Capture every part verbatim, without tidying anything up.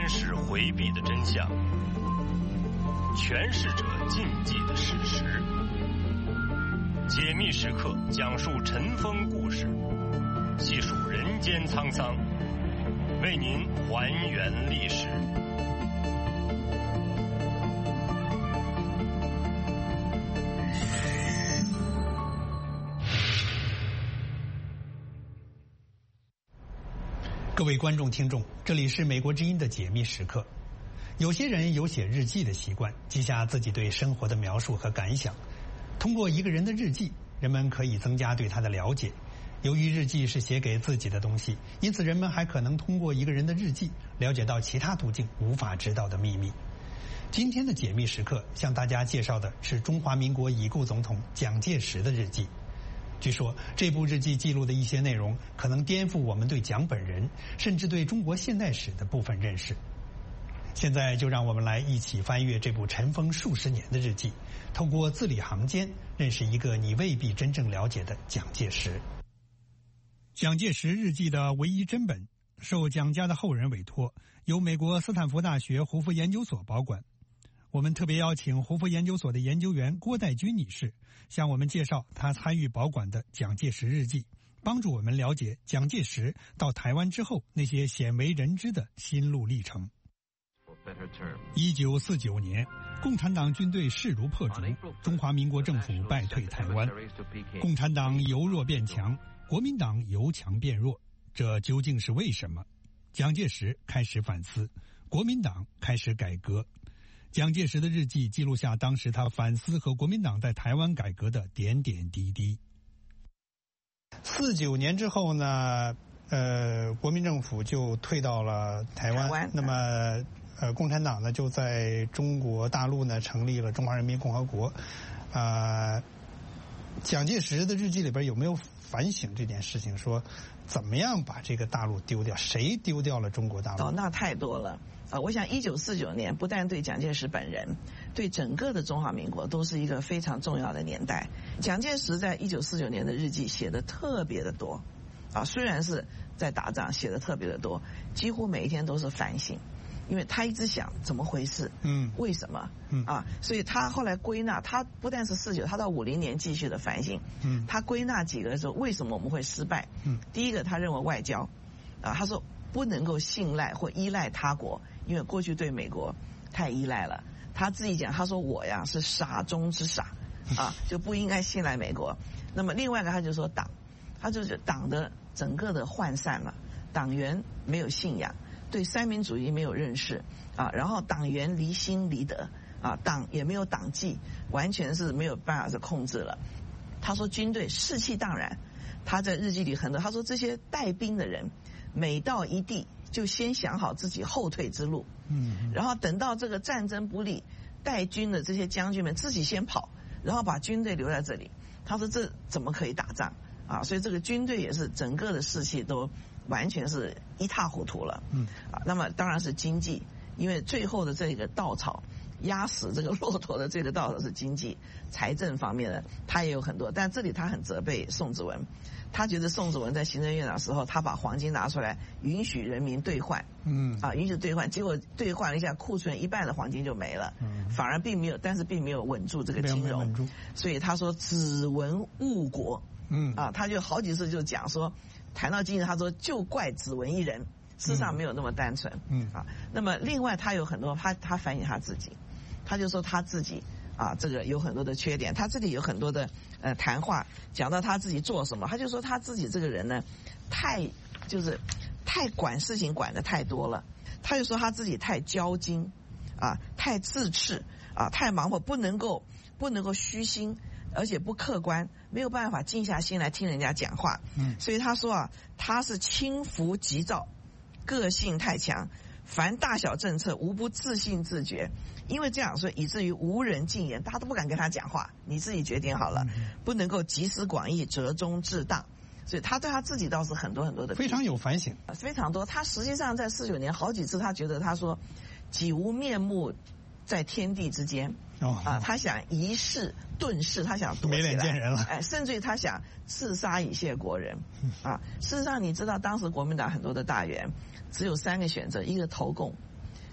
监视回避的真相，诠释者禁忌的事实。解密时刻讲述尘封故事，细数人间沧桑，为您还原历史。 各位观众听众，这里是美国之音的解密时刻。有些人有写日记的习惯，记下自己对生活的描述和感想。通过一个人的日记，人们可以增加对他的了解。由于日记是写给自己的东西，因此人们还可能通过一个人的日记了解到其他途径无法知道的秘密。今天的解密时刻向大家介绍的是中华民国已故总统蒋介石的日记。据说这部日记记录的一些内容可能颠覆我们对蒋本人甚至对中国现代史的部分认识。现在就让我们来一起翻阅这部尘封数十年的日记，透过字里行间认识一个你未必真正了解的蒋介石。蒋介石日记的唯一真本受蒋家的后人委托，由美国斯坦福大学胡佛研究所保管。我们特别邀请胡佛研究所的研究员郭代军女士向我们介绍她参与保管的蒋介石日记，帮助我们了解蒋介石到台湾之后那些鲜为人知的心路历程。一九四九年，共产党军队势如破竹，中华民国政府败退台湾，共产党由弱变强，国民党由强变弱，这究竟是为什么？蒋介石开始反思，国民党开始改革。蒋介石的日记记录下当时他反思和国民党在台湾改革的点点滴滴。四九年之后呢，呃，国民政府就退到了台湾，台湾那么呃，共产党呢就在中国大陆呢成立了中华人民共和国。呃，蒋介石的日记里边有没有反省这件事情，说怎么样把这个大陆丢掉？谁丢掉了中国大陆？ 哦，那太多了。啊，我想一九四九年不但对蒋介石本人，对整个的中华民国都是一个非常重要的年代。蒋介石在一九四九年的日记写的特别的多，啊，虽然是在打仗，写的特别的多，几乎每一天都是反省，因为他一直想怎么回事，嗯，为什么，嗯啊，所以他后来归纳，他不但是四九，他到五零年继续的反省，嗯，他归纳几个说为什么我们会失败，嗯，第一个他认为外交，啊，他说不能够信赖或依赖他国。因为过去对美国太依赖了，他自己讲，他说我呀是傻中之傻，啊，就不应该信赖美国。那么另外呢，他就说党，他就是党的整个的涣散了，党员没有信仰，对三民主义没有认识，啊，然后党员离心离德，啊，党也没有党纪，完全是没有办法是控制了。他说军队士气荡然，他在日记里很多，他说这些带兵的人每到一地就先想好自己后退之路，嗯，然后等到这个战争不利，带军的这些将军们自己先跑，然后把军队留在这里。他说这怎么可以打仗啊？所以这个军队也是整个的士气都完全是一塌糊涂了，嗯，啊，那么当然是经济，因为最后的这个稻草压死这个骆驼的这个稻草是经济财政方面的，他也有很多，但这里他很责备宋子文。他觉得宋子文在行政院长时候，他把黄金拿出来允许人民兑换，嗯，啊，允许兑换，结果兑换了一下，库存一半的黄金就没了，嗯，反而并没有，但是并没有稳住这个金融，所以他说子文误国，嗯，啊，他就好几次就讲说，谈到经济，他说就怪子文一人，事实上没有那么单纯，嗯，啊，那么另外他有很多，他他反映他自己，他就说他自己。啊，这个有很多的缺点，他这里有很多的呃谈话，讲到他自己做什么，他就说他自己这个人呢，太就是太管事情管得太多了，他就说他自己太骄矜，啊，太自恃，啊，太盲目，不能够不能够虚心，而且不客观，没有办法静下心来听人家讲话，嗯，所以他说啊，他是轻浮急躁，个性太强。凡大小政策无不自信自觉，因为这样说以至于无人进言，大家都不敢跟他讲话，你自己决定好了，不能够集思广益，折中致当。所以他对他自己倒是很多很多的非常有反省， 非常多。他实际上在四九年好几次，他觉得他说己无面目在天地之间，哦，啊，他想一世遁世，他想躲起来， 没脸见人了， 哎，甚至于他想刺杀以谢国人，啊，事实上你知道当时国民党很多的大员只有三个选择，一个投共，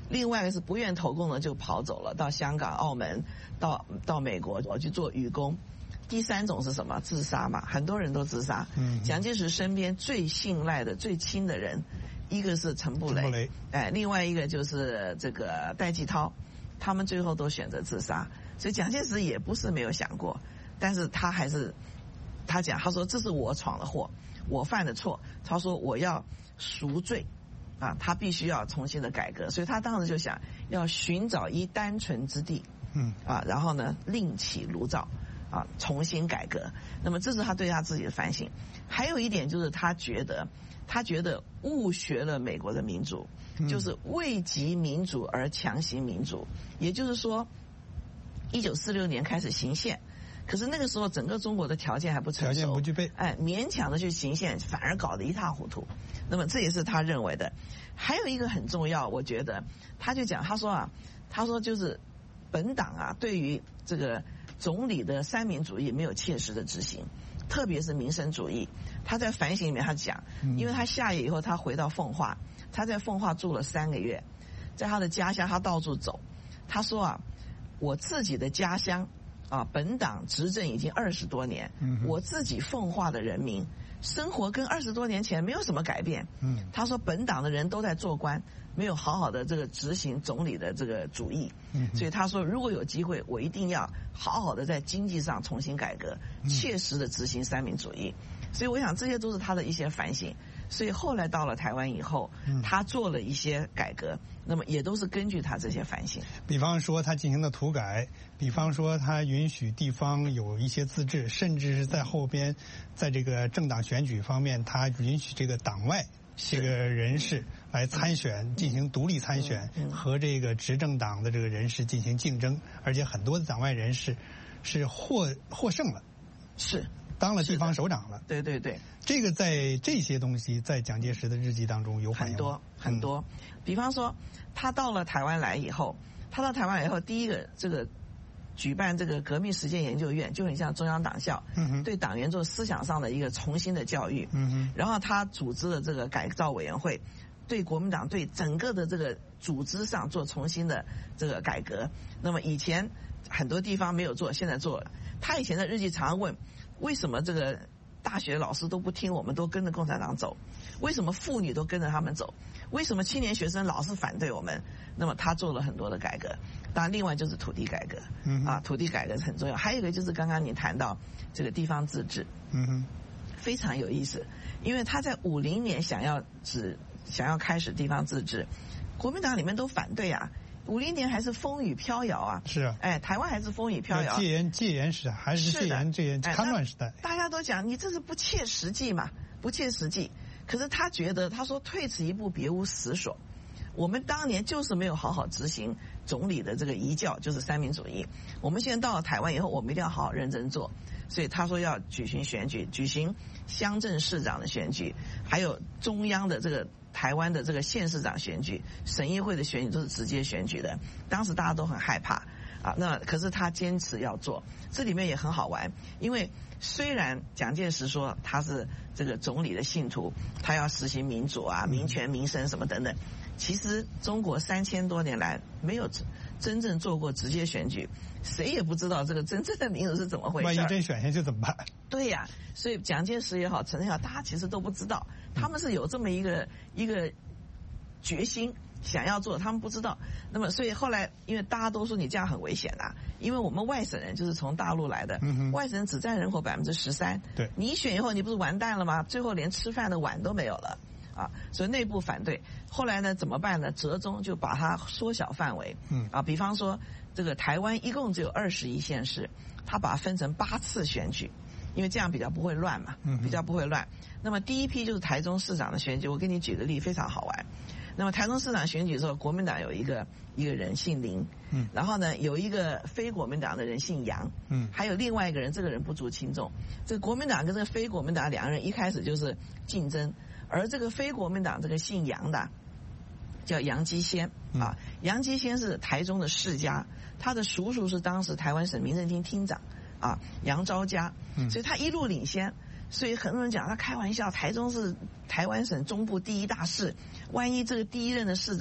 另外一个是不愿投共的就跑走了，到香港、澳门，到到美国我去做渔工。第三种是什么？自杀嘛，很多人都自杀。嗯，蒋介石身边最信赖的、最亲的人，一个是陈布雷，陈布雷哎，另外一个就是这个戴季陶，他们最后都选择自杀。所以蒋介石也不是没有想过，但是他还是他讲，他说这是我闯的祸，我犯的错，他说我要赎罪。啊，他必须要重新的改革，所以他当时就想要寻找一单纯之地，嗯，啊，然后呢另起炉灶，啊，重新改革。那么这是他对他自己的反省。还有一点就是他觉得，他觉得误学了美国的民主，就是为及民主而强行民主，也就是说，一九四六年开始行宪。可是那个时候，整个中国的条件还不成熟， 条件不具备， 哎，勉强的去行宪，反而搞得一塌糊涂。那么这也是他认为的。还有一个很重要，我觉得，他就讲，他说啊，他说就是本党啊，对于这个总理的三民主义没有切实的执行，特别是民生主义。他在反省里面他讲，因为他下野以后，他回到奉化，他在奉化住了三个月，在他的家乡他到处走，他说啊，我自己的家乡。啊，本党执政已经二十多年，嗯，我自己奉化的人民生活跟二十多年前没有什么改变。嗯，他说本党的人都在做官，没有好好的这个执行总理的这个主义。嗯，所以他说如果有机会，我一定要好好的在经济上重新改革，切实的执行三民主义。所以我想这些都是他的一些反省。所以后来到了台湾以后，他做了一些改革，那么也都是根据他这些反省。 比方说他进行的土改，比方说他允许地方有一些自治，甚至是在后边，在这个政党选举方面，他允许这个党外这个人士来参选，进行独立参选，和这个执政党的这个人士进行竞争，而且很多的党外人士是获获胜了。 是。 当了地方首长了， 对对对， 这个在这些东西在蒋介石的日记当中有反映很多很多、嗯。比方说，他到了台湾来以后，他到台湾来以后，第一个这个举办这个革命实践研究院，就很像中央党校，嗯、对党员做思想上的一个重新的教育。嗯、然后他组织了这个改造委员会，对国民党对整个的这个组织上做重新的这个改革。那么以前很多地方没有做，现在做了。他以前的日记常问。为什么这个大学老师都不听我们，都跟着共产党走？为什么妇女都跟着他们走？为什么青年学生老是反对我们？那么他做了很多的改革。当然，另外就是土地改革，嗯、啊，土地改革很重要。还有一个就是刚刚你谈到这个地方自治，嗯哼，非常有意思，因为他在五零年想要只想要开始地方自治，国民党里面都反对啊。五零年还是风雨飘摇啊， 是啊， 哎，台湾还是风雨飘摇， 戒严戒严时代还是戒严戒严戡乱时代， 大家都讲你这是不切实际嘛，不切实际。可是他觉得，他说退此一步，别无死所。我们当年就是没有好好执行总理的这个遗教，就是三民主义。我们现在到了台湾以后，我们一定要好好认真做。所以他说要举行选举，举行乡镇市长的选举，还有中央的这个。台湾的这个县市长选举、省议会的选举都是直接选举的，当时大家都很害怕啊。那可是他坚持要做，这里面也很好玩，因为虽然蒋介石说他是这个总理的信徒，他要实行民主啊、民权、民生什么等等，其实中国三千多年来没有真正做过直接选举，谁也不知道这个真正的民主是怎么回事。 万一真选下去怎么办？ 对呀、啊，所以蒋介石也好，陈诚也好，大家其实都不知道，他们是有这么一个一个决心想要做，他们不知道。那么所以后来，因为大家都说你这样很危险啊，因为我们外省人就是从大陆来的，嗯、外省人只占人口百分之十三，对，你一选以后，你不是完蛋了吗？最后连吃饭的碗都没有了。啊，所以内部反对。后来呢，怎么办呢？折中就把它缩小范围。嗯，啊，比方说这个台湾一共只有二十一县市，他把它分成八次选举，因为这样比较不会乱嘛，比较不会乱。那么第一批就是台中市长的选举，我给你举个例，非常好玩。那么台中市长选举的时候，国民党有一个一个人姓林，嗯，然后呢有一个非国民党的人姓杨，嗯，还有另外一个人，这个人不足轻重。这个国民党跟这个非国民党两个人一开始就是竞争。而这个非国民党这个姓杨的叫杨基先啊，杨基先是台中的世家，他的叔叔是当时台湾省民政厅厅长啊杨昭嘉，所以他一路领先。所以很多人讲他开玩笑，台中是台湾省中部第一大市，万一这个第一任的市长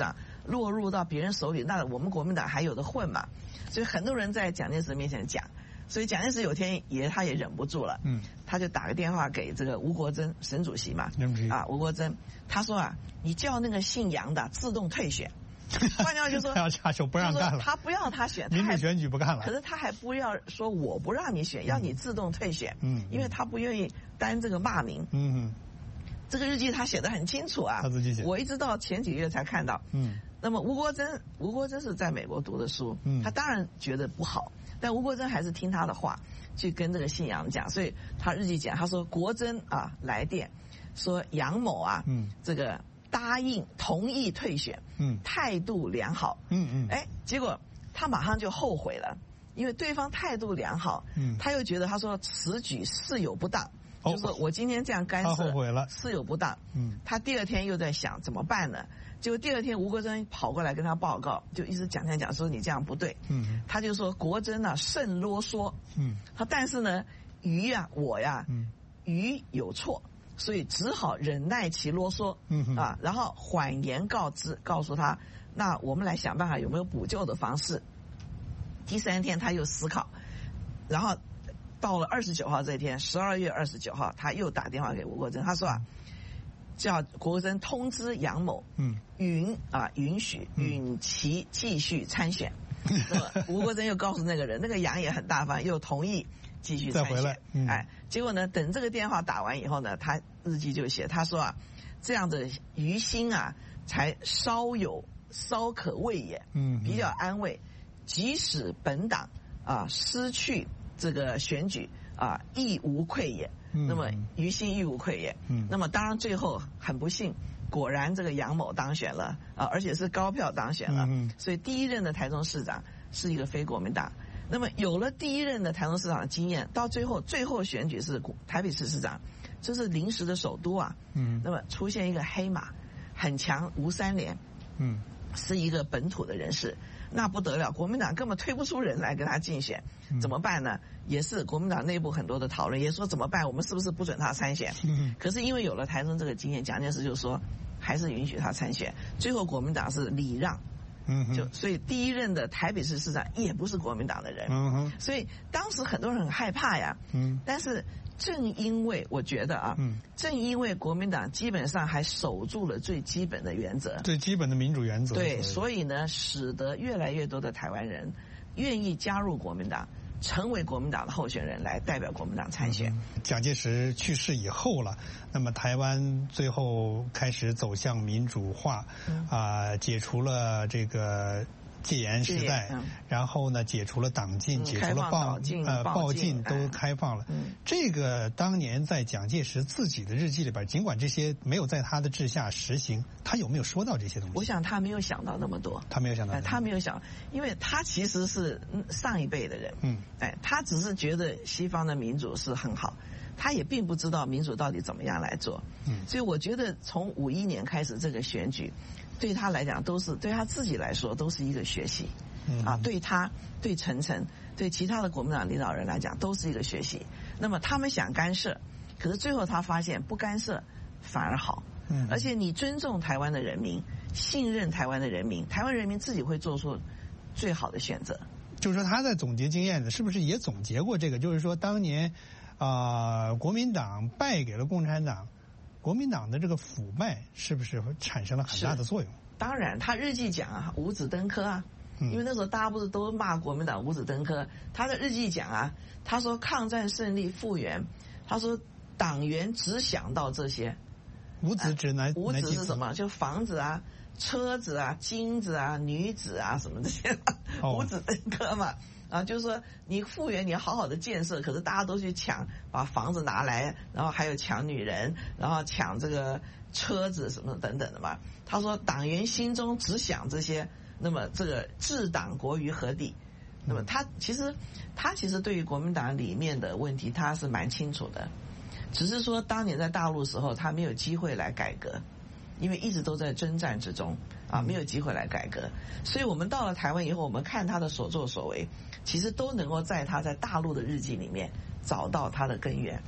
落入到别人手里，那我们国民党还有的混嘛？所以很多人在蒋介石面前讲，所以蒋介石有天也他也忍不住了，嗯，他就打个电话给这个吴国桢省主席嘛，啊，吴国桢，他说啊，你叫那个姓杨的自动退选。换句话就说， 他要下手不让干了， 他不要他选， 民主选举不干了。 可是他还不要说我不让你选，要你自动退选，嗯，因为他不愿意担这个骂名，嗯，这个日记他写得很清楚啊， 他自己写， 我一直到前几个月才看到，嗯，那么吴国桢，吴国桢是在美国读的书，嗯，他当然觉得不好，但吴国桢还是听他的话，去跟这个姓杨讲，所以他日记讲，他说国桢啊来电说杨某啊，嗯，这个。答应同意退选，嗯，态度良好，嗯嗯，哎，结果他马上就后悔了，因为对方态度良好，嗯，他又觉得他说此举事有不当，哦、就是说我今天这样干涉， 他后悔了， 事有不当，嗯，他第二天又在想怎么办呢？结果第二天吴国桢跑过来跟他报告，就一直讲讲讲说你这样不对，嗯，他就说国桢啊甚啰嗦，嗯，他但是呢于呀、啊、我呀，嗯，于有错。所以只好忍耐其啰嗦，嗯啊，然后缓言告知，告诉他，那我们来想办法有没有补救的方式。第三天他又思考，然后到了二十九号这一天，十二月二十九号，他又打电话给吴国桢，他说啊，叫国桢通知杨某，嗯，允啊允许允其继续参选。那么吴国桢又告诉那个人，那个杨也很大方，又同意。继续参选，嗯、哎，结果呢？等这个电话打完以后呢，他日记就写，他说啊，这样的于心啊，才稍有稍可慰也，嗯，比较安慰。即使本党啊失去这个选举啊，亦无愧也。嗯、那么于心亦无愧也。嗯，那么当然最后很不幸，果然这个杨某当选了啊，而且是高票当选了。嗯，所以第一任的台中市长是一个非国民党。那么有了第一任的台中市长的经验，到最后最后选举是台北市市长，这是临时的首都啊。嗯。那么出现一个黑马，很强吴三连，嗯，是一个本土的人士，那不得了，国民党根本推不出人来跟他竞选，怎么办呢？也是国民党内部很多的讨论，也说怎么办？我们是不是不准他参选？嗯。可是因为有了台中这个经验，蒋介石就说还是允许他参选，最后国民党是礼让。嗯，就所以第一任的台北市市长也不是国民党的人，嗯哼，所以当时很多人很害怕呀，嗯，但是正因为我觉得啊，嗯，正因为国民党基本上还守住了最基本的原则， 最基本的民主原则， 对，所以呢，使得越来越多的台湾人愿意加入国民党，成为国民党的候选人来代表国民党参选。 嗯、蒋介石去世以后了，那么台湾最后开始走向民主化，嗯、啊，解除了这个戒严时代，嗯、然后呢，解除了党禁，嗯、解除了报呃报禁都开放了。嗯、这个当年在蒋介石自己的日记里边，尽管这些没有在他的治下实行，他有没有说到这些东西？ 我想他没有想到那么多， 他没有想到， 他没有想，因为他其实是上一辈的人，嗯，哎，他只是觉得西方的民主是很好。他也并不知道民主到底怎么样来做，嗯，所以我觉得从五一年开始这个选举，对他来讲都是对他自己来说都是一个学习，嗯啊，对他、对陈诚、对其他的国民党领导人来讲都是一个学习。那么他们想干涉，可是最后他发现不干涉反而好，嗯，而且你尊重台湾的人民，信任台湾的人民，台湾人民自己会做出最好的选择。 就是说他在总结经验的，是不是也总结过这个？就是说当年。啊、呃，国民党败给了共产党，国民党的这个腐败是不是产生了很大的作用？ 当然，他日记讲啊，五子登科啊，嗯、因为那时候大家不是都骂国民党五子登科，他的日记讲啊，他说抗战胜利复原，他说党员只想到这些， 五子指哪？ 五子是什么？就房子啊、车子啊、金子啊、女子啊什么这些，哦、五子登科嘛。啊，就是说你复原，你要好好的建设，可是大家都去抢，把房子拿来，然后还有抢女人，然后抢这个车子什么等等的嘛。他说党员心中只想这些，那么这个置党国于何地？那么他其实他其实对于国民党里面的问题他是蛮清楚的，只是说当年在大陆时候他没有机会来改革，因为一直都在征战之中啊，没有机会来改革。所以我们到了台湾以后，我们看他的所作所为，其实都能够在他在大陆的日记里面找到他的根源。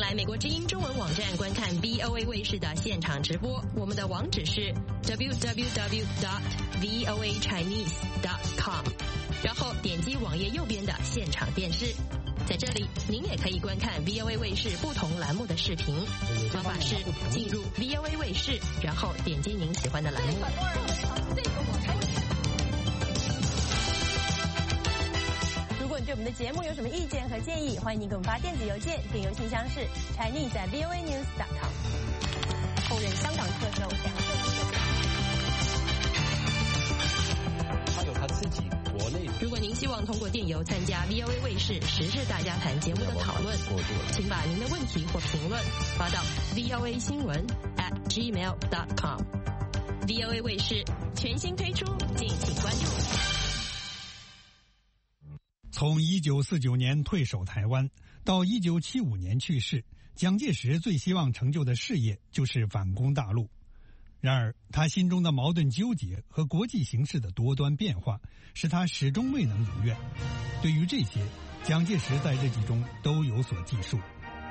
来美国之音中文网站观看 V O A 卫视的现场直播，我们的网址是 double-u double-u double-u dot v o a chinese dot com， 然后点击网页右边的现场电视。在这里，您也可以观看 V O A 卫视不同栏目的视频。方法是进入 V O A 卫视，然后点击您喜欢的栏目。 如果你对我们的节目有什么意见和建议，欢迎您给我们发电子邮件，电邮信箱是 chinese at v o a news dot com。后任香港特首梁振英。 他有他自己国内。 如果您希望通过电邮参加 V O A 卫视时事大家谈节目的讨论，请把您的问题或评论发到 v o a 新闻 at gmail dot com。V O A 卫视全新推出，敬请关注。 从一九四九年退守台湾到一九七五年去世，蒋介石最希望成就的事业就是反攻大陆。然而，他心中的矛盾纠结和国际形势的多端变化，使他始终未能如愿。对于这些，蒋介石在日记中都有所记述。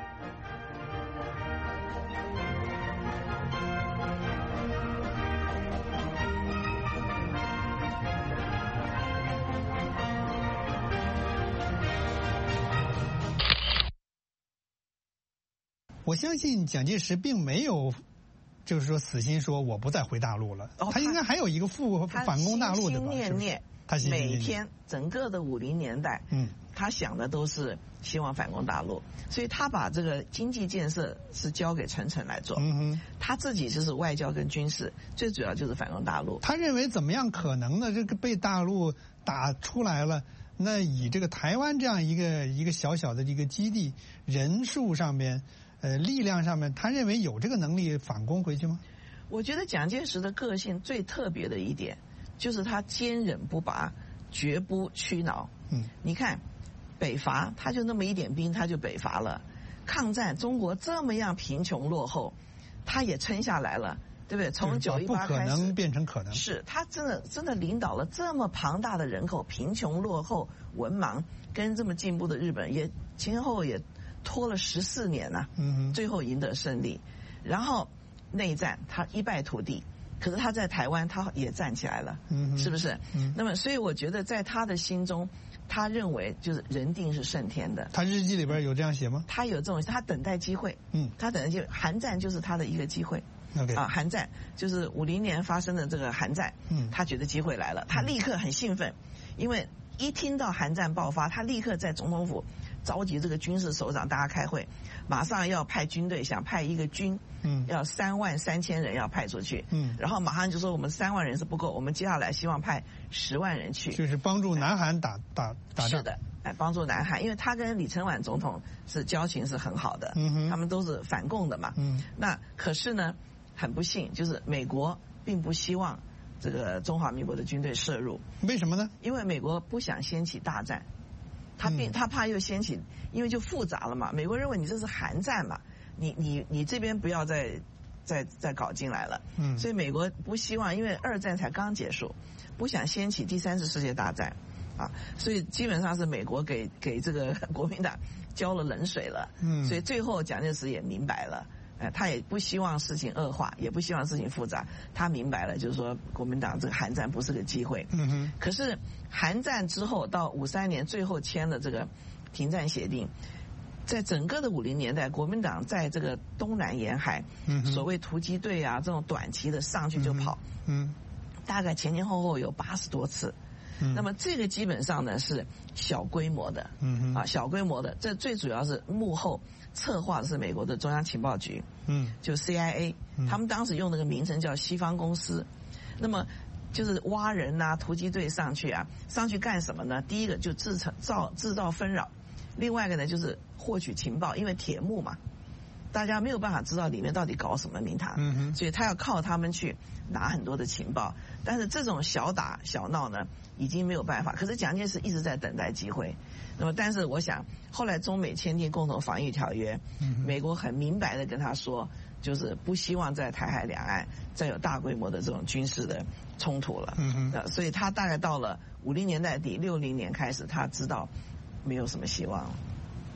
我相信蒋介石并没有，就是说死心说我不再回大陆了。哦、他应该还有一个复反攻大陆的吧？ 他心心念念， 他心心念念每天整个的五零年代， 嗯， 他想的都是希望反攻大陆，所以他把这个经济建设是交给陈诚来做。 嗯哼， 他自己就是外交跟军事，最主要就是反攻大陆。 他认为怎么样可能呢？这个被大陆打出来了。那以这个台湾这样一个一个小小的一个基地，人数上面，呃，力量上面，他认为有这个能力反攻回去吗？ 我觉得蒋介石的个性最特别的一点，就是他坚忍不拔，绝不屈挠。 嗯， 你看，北伐他就那么一点兵，他就北伐了。抗战中国这么样贫穷落后，他也撑下来了。对不对？从九一八开始， 不可能变成可能。 是他真的真的领导了这么庞大的人口，贫穷落后、文盲，跟这么进步的日本，也前后也拖了十四年呐、啊。 嗯， 最后赢得胜利，然后内战他一败涂地，可是他在台湾他也站起来了， 嗯， 是不是？ 嗯， 那么所以我觉得在他的心中，他认为就是人定是胜天的。 他日记里边有这样写吗？ 他有这种，他等待机会。 嗯， 他等待机会，韩战就是他的一个机会。 Okay. 啊，韩战就是五零年发生的这个韩战， 嗯， 他觉得机会来了，他立刻很兴奋，因为一听到韩战爆发，他立刻在总统府召集这个军事首长，大家开会，马上要派军队，想派一个军， 嗯， 要三万三千人要派出去， 嗯， 然后马上就说我们三万人是不够，我们接下来希望派十万人去， 就是帮助南韩打打打仗。 是的。哎，帮助南韩，因为他跟李承晚总统是交情是很好的， 嗯哼， 他们都是反共的嘛， 嗯， 那可是呢，很不幸，就是美国并不希望这个中华民国的军队涉入， 为什么呢？ 因为美国不想掀起大战，他并、嗯、他怕又掀起，因为就复杂了嘛。美国认为你这是韩战嘛，你你你这边不要再再再搞进来了， 嗯， 所以美国不希望，因为二战才刚结束，不想掀起第三次世界大战。啊，所以基本上是美国给给这个国民党浇了冷水了， 嗯， 所以最后蒋介石也明白了，呃，他也不希望事情恶化，也不希望事情复杂，他明白了，就是说国民党这个韩战不是个机会， 嗯哼。 可是韩战之后到五三年最后签了这个停战协定，在整个的五零年代，国民党在这个东南沿海， 嗯， 所谓突击队啊，这种短期的上去就跑， 嗯，嗯大概前前后后有八十多次。 嗯、 那么这个基本上呢是小规模的， 嗯啊小规模的，这最主要是幕后策划的是美国的中央情报局， 嗯， 就 C I A，、嗯、他们当时用那个名称叫西方公司，那么就是挖人啊，突击队上去啊，上去干什么呢？第一个就制造制造纷扰，另外一个呢就是获取情报，因为铁幕嘛，大家没有办法知道里面到底搞什么名堂， 嗯哼， 所以他要靠他们去拿很多的情报，但是这种小打小闹呢已经没有办法，可是蒋介石一直在等待机会。那么但是我想后来中美签订共同防御条约， 嗯、 美国很明白的跟他说，就是不希望在台海两岸再有大规模的这种军事的冲突了， 嗯呃、所以他大概到了五零年代底六零年开始，他知道没有什么希望了。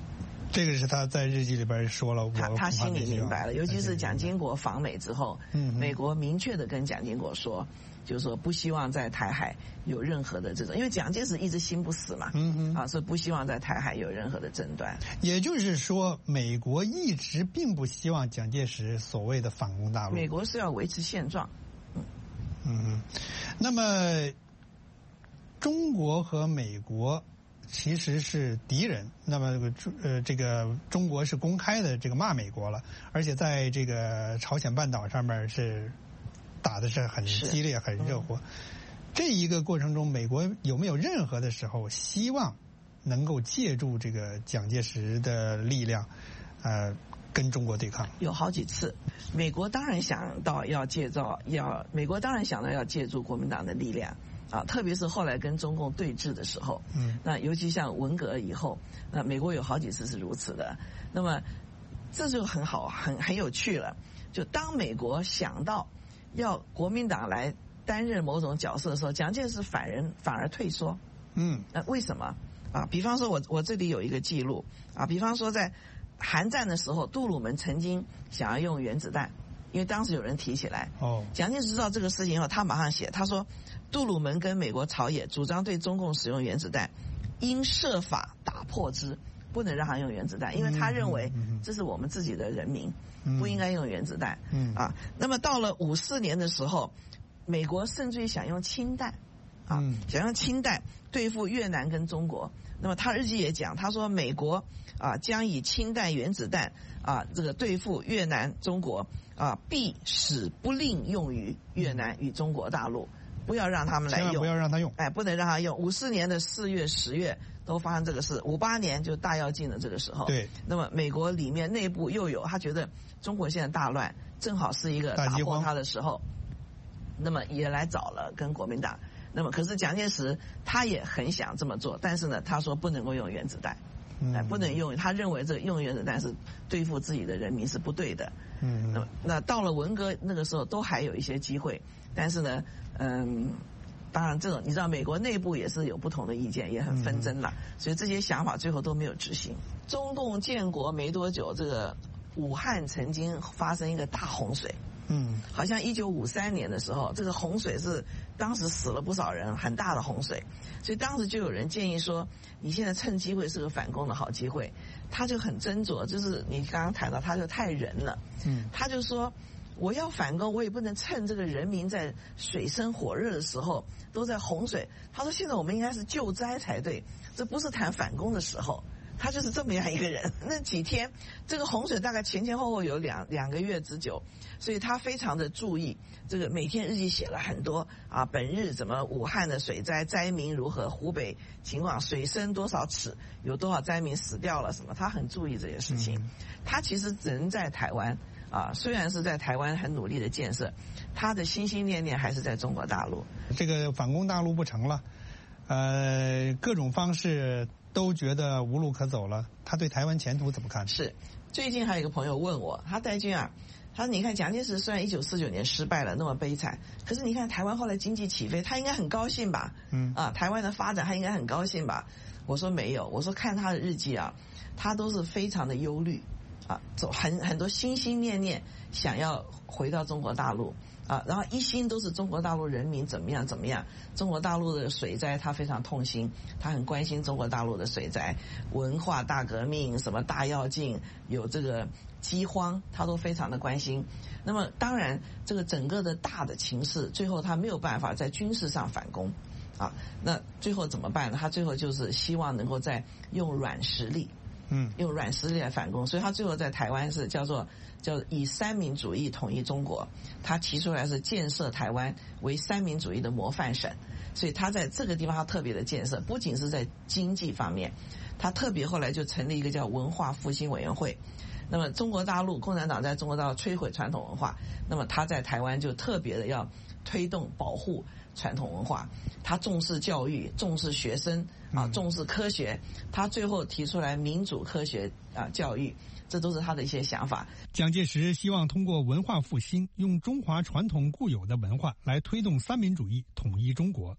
这个是他在日记里边说了，我他他心里明白了，尤其是蒋经国访美之后，嗯，美国明确的跟蒋经国说，就是说不希望在台海有任何的这种，因为蒋介石一直心不死嘛，嗯嗯，啊，所以不希望在台海有任何的争端。 也就是说，美国一直并不希望蒋介石所谓的反攻大陆， 美国是要维持现状，嗯嗯，那么中国和美国其实是敌人，那么呃，这个中国是公开的这个骂美国了，而且在这个朝鲜半岛上面是打的是很激烈、很热火。嗯、这一个过程中，美国有没有任何的时候希望能够借助这个蒋介石的力量，呃，跟中国对抗？ 有好几次，美国当然想到要借造，要美国当然想到要借助国民党的力量。啊，特别是后来跟中共对峙的时候，嗯，那尤其像文革以后，那美国有好几次是如此的。那么这就很好，很很有趣了。就当美国想到要国民党来担任某种角色的时候，蒋介石反人反而退缩。嗯，那为什么？啊，比方说我我这里有一个记录啊，比方说在韩战的时候，杜鲁门曾经想要用原子弹。因为当时有人提起来，哦，蒋介石知道这个事情以后，他马上写，他说，杜鲁门跟美国朝野主张对中共使用原子弹，应设法打破之，不能让他用原子弹，因为他认为这是我们自己的人民，不应该用原子弹。嗯啊，那么到了五四年的时候，美国甚至于想用氢弹，啊，想用氢弹对付越南跟中国。那么他日记也讲，他说美国啊将以氢弹、原子弹啊这个对付越南、中国。啊，必使不令用于越南与中国大陆，不要让他们来用， 不要让他用， 哎，不能让他用。五四年的四月、十月都发生这个事，五八年就大跃进的这个时候， 对。 那么美国里面内部又有他觉得中国现在大乱，正好是一个打破他的时候，那么也来找了跟国民党。那么可是蒋介石他也很想这么做，但是呢，他说不能够用原子弹。哎，不能用，他认为这个用原子弹是对付自己的人民是不对的。嗯，那那到了文革那个时候都还有一些机会，但是呢，嗯，当然这种你知道美国内部也是有不同的意见，也很纷争了，嗯、所以这些想法最后都没有执行。中共建国没多久，这个武汉曾经发生一个大洪水。嗯，好像一九五三年的时候，这个洪水是当时死了不少人，很大的洪水，所以当时就有人建议说，你现在趁机会是个反攻的好机会。他就很斟酌，就是你刚刚谈到，他就太仁了，嗯，他就说我要反攻，我也不能趁这个人民在水深火热的时候都在洪水。他说现在我们应该是救灾才对，这不是谈反攻的时候。他就是这么样一个人。那几天，这个洪水大概前前后后有两两个月之久，所以他非常的注意这个，每天日记写了很多啊，本日怎么武汉的水灾灾民如何，湖北情况水深多少尺，有多少灾民死掉了什么，他很注意这些事情。他其实人在台湾啊，虽然是在台湾很努力的建设，他的心心念念还是在中国大陆。 这个反攻大陆不成了，呃，各种方式都觉得无路可走了，他对台湾前途怎么看？ 是，最近还有一个朋友问我，他戴军啊，他说你看蒋介石虽然一九四九年失败了，那么悲惨，可是你看台湾后来经济起飞，他应该很高兴吧？嗯，啊，台湾的发展他应该很高兴吧？我说没有，我说看他的日记啊，他都是非常的忧虑啊，走很很多心心念念想要回到中国大陆。啊，然后一心都是中国大陆人民怎么样怎么样，中国大陆的水灾他非常痛心，他很关心中国大陆的水灾，文化大革命什么大跃进，有这个饥荒，他都非常的关心。那么当然这个整个的大的情势，最后他没有办法在军事上反攻啊，那最后怎么办呢？他最后就是希望能够再用软实力，嗯，用软实力来反攻，所以他最后在台湾是叫做叫以三民主义统一中国，他提出来是建设台湾为三民主义的模范省，所以他在这个地方他特别的建设，不仅是在经济方面，他特别后来就成立一个叫文化复兴委员会。那么中国大陆共产党在中国大陆摧毁传统文化，那么他在台湾就特别的要推动保护传统文化，他重视教育，重视学生啊，重视科学，他最后提出来民主科学啊教育，这都是他的一些想法。 蒋介石希望通过文化复兴，用中华传统固有的文化来推动三民主义统一中国。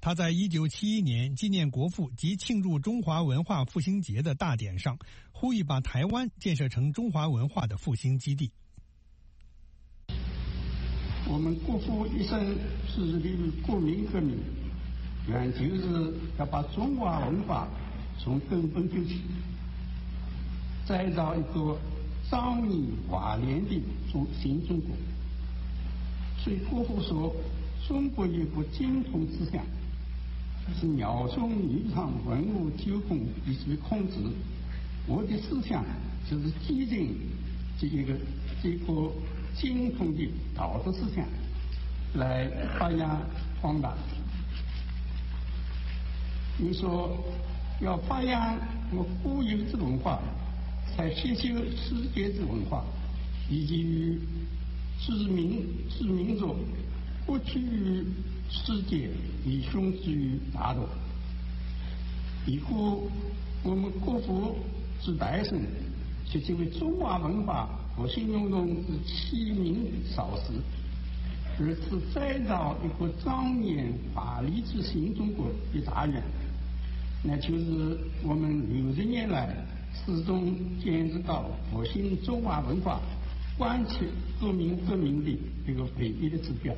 他在一九七一年纪念国父及庆祝中华文化复兴节的大典上，呼吁把台湾建设成中华文化的复兴基地。 我们国父一生致力于国民革命，原就是要把中华文化从根本救起，再造一个壮丽华丽的中新中国。所以国父说，中国有个精通思想，是鸟中女场文物九宫以及控制。我的思想就是继承这一个这个精通的道德思想，来发扬光大。你说要发扬我固有之文化，才吸收世界之文化，以及于知名知名者不屈于世界，以雄之于大陆。以故我们国父之代生，却成为中华文化复兴运动之启明导师，而是再造一个庄严华丽之新中国的大愿，那就是我们六十年来始终坚持到复兴中华文化、贯彻革命革命的这个唯一的指标。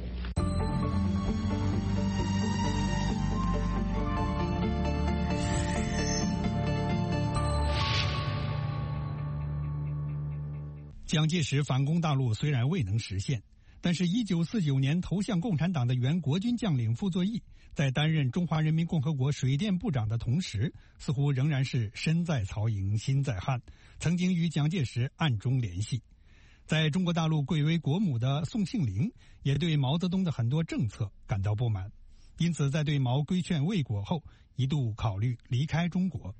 蒋介石反攻大陆虽然未能实现，但是一九四九年投向共产党的原国军将领傅作义，在担任中华人民共和国水电部长的同时，似乎仍然是身在曹营心在汉，曾经与蒋介石暗中联系。在中国大陆贵为国母的宋庆龄也对毛泽东的很多政策感到不满，因此在对毛规劝未果后，一度考虑离开中国。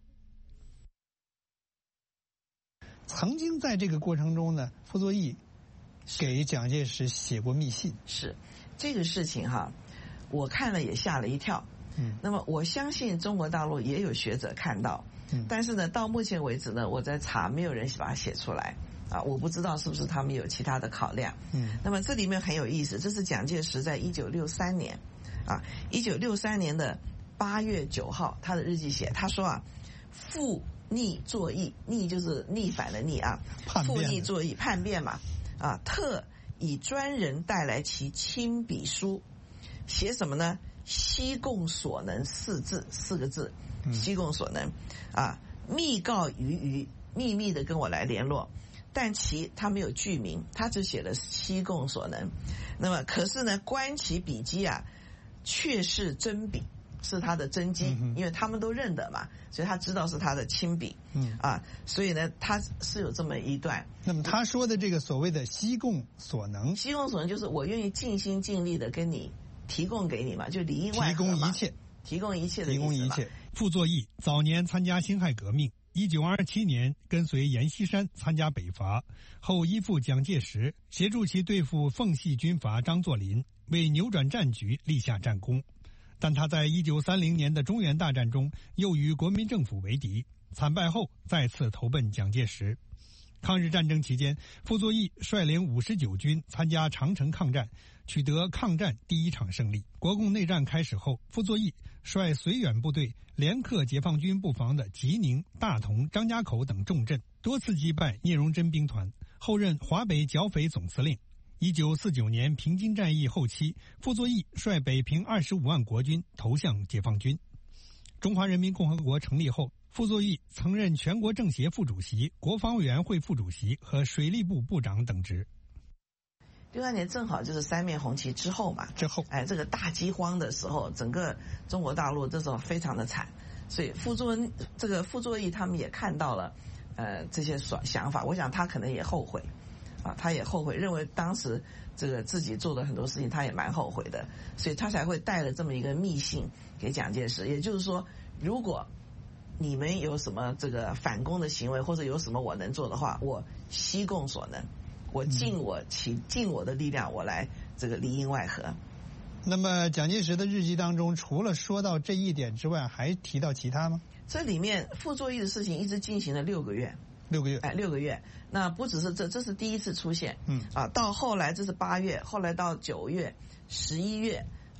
曾经在这个过程中呢，傅作义给蒋介石写过密信。 是这个事情哈，我看了也吓了一跳。嗯，那么我相信中国大陆也有学者看到，嗯，但是呢，到目前为止呢，我在查，没有人把它写出来啊，我不知道是不是他们有其他的考量。嗯，那么这里面很有意思，这是蒋介石在一九六三年，啊，一九六三年的八月九号，他的日记写，他说啊，傅逆作义，逆就是逆反的逆啊，复逆作义，叛变嘛，啊，特以专人带来其亲笔书，写什么呢？悉共所能四字，四个字，悉共所能，啊，密告于余，秘密的跟我来联络，但其他没有具名，他只写了悉共所能。那么可是呢，观其笔迹啊，确是真笔。是他的真迹，因为他们都认得嘛，所以他知道是他的亲笔。嗯啊，所以呢，他是有这么一段。 那么他说的这个所谓的悉共所能， 悉共所能就是我愿意尽心尽力的跟你提供给你嘛，就里应外合嘛， 提供一切， 提供一切的意思嘛。 提供一切。傅作义早年参加辛亥革命，一九二七年跟随阎锡山参加北伐，后依附蒋介石，协助其对付奉系军阀张作霖，为扭转战局立下战功。但他在一九三零年的中原大战中又与国民政府为敌，惨败后再次投奔蒋介石。抗日战争期间，傅作义率领五十九军参加长城抗战，取得抗战第一场胜利。国共内战开始后，傅作义率绥远部队连克解放军布防的吉宁、大同、张家口等重镇，多次击败聂荣臻兵团，后任华北剿匪总司令。一九四九年平津战役后期，傅作义率北平二十五万国军投向解放军。中华人民共和国成立后，傅作义曾任全国政协副主席、国防委员会副主席和水利部部长等职。 六三年正好就是三面红旗之后嘛， 之后， 哎，这个大饥荒的时候，整个中国大陆这时候非常的惨，所以傅作这个傅作义他们也看到了，呃，这些想法，我想他可能也后悔。啊，他也后悔，认为当时这个自己做的很多事情，他也蛮后悔的，所以他才会带了这么一个密信给蒋介石。也就是说，如果你们有什么这个反攻的行为，或者有什么我能做的话，我悉共所能，我尽我其尽我的力量，我来这个里应外合。 那么蒋介石的日记当中，除了说到这一点之外，还提到其他吗？ 这里面傅作义的事情一直进行了六个月。 六个月， 哎，六个月。那不只是这，这是第一次出现，嗯，啊，到后来这是八月，后来到九月、十一月，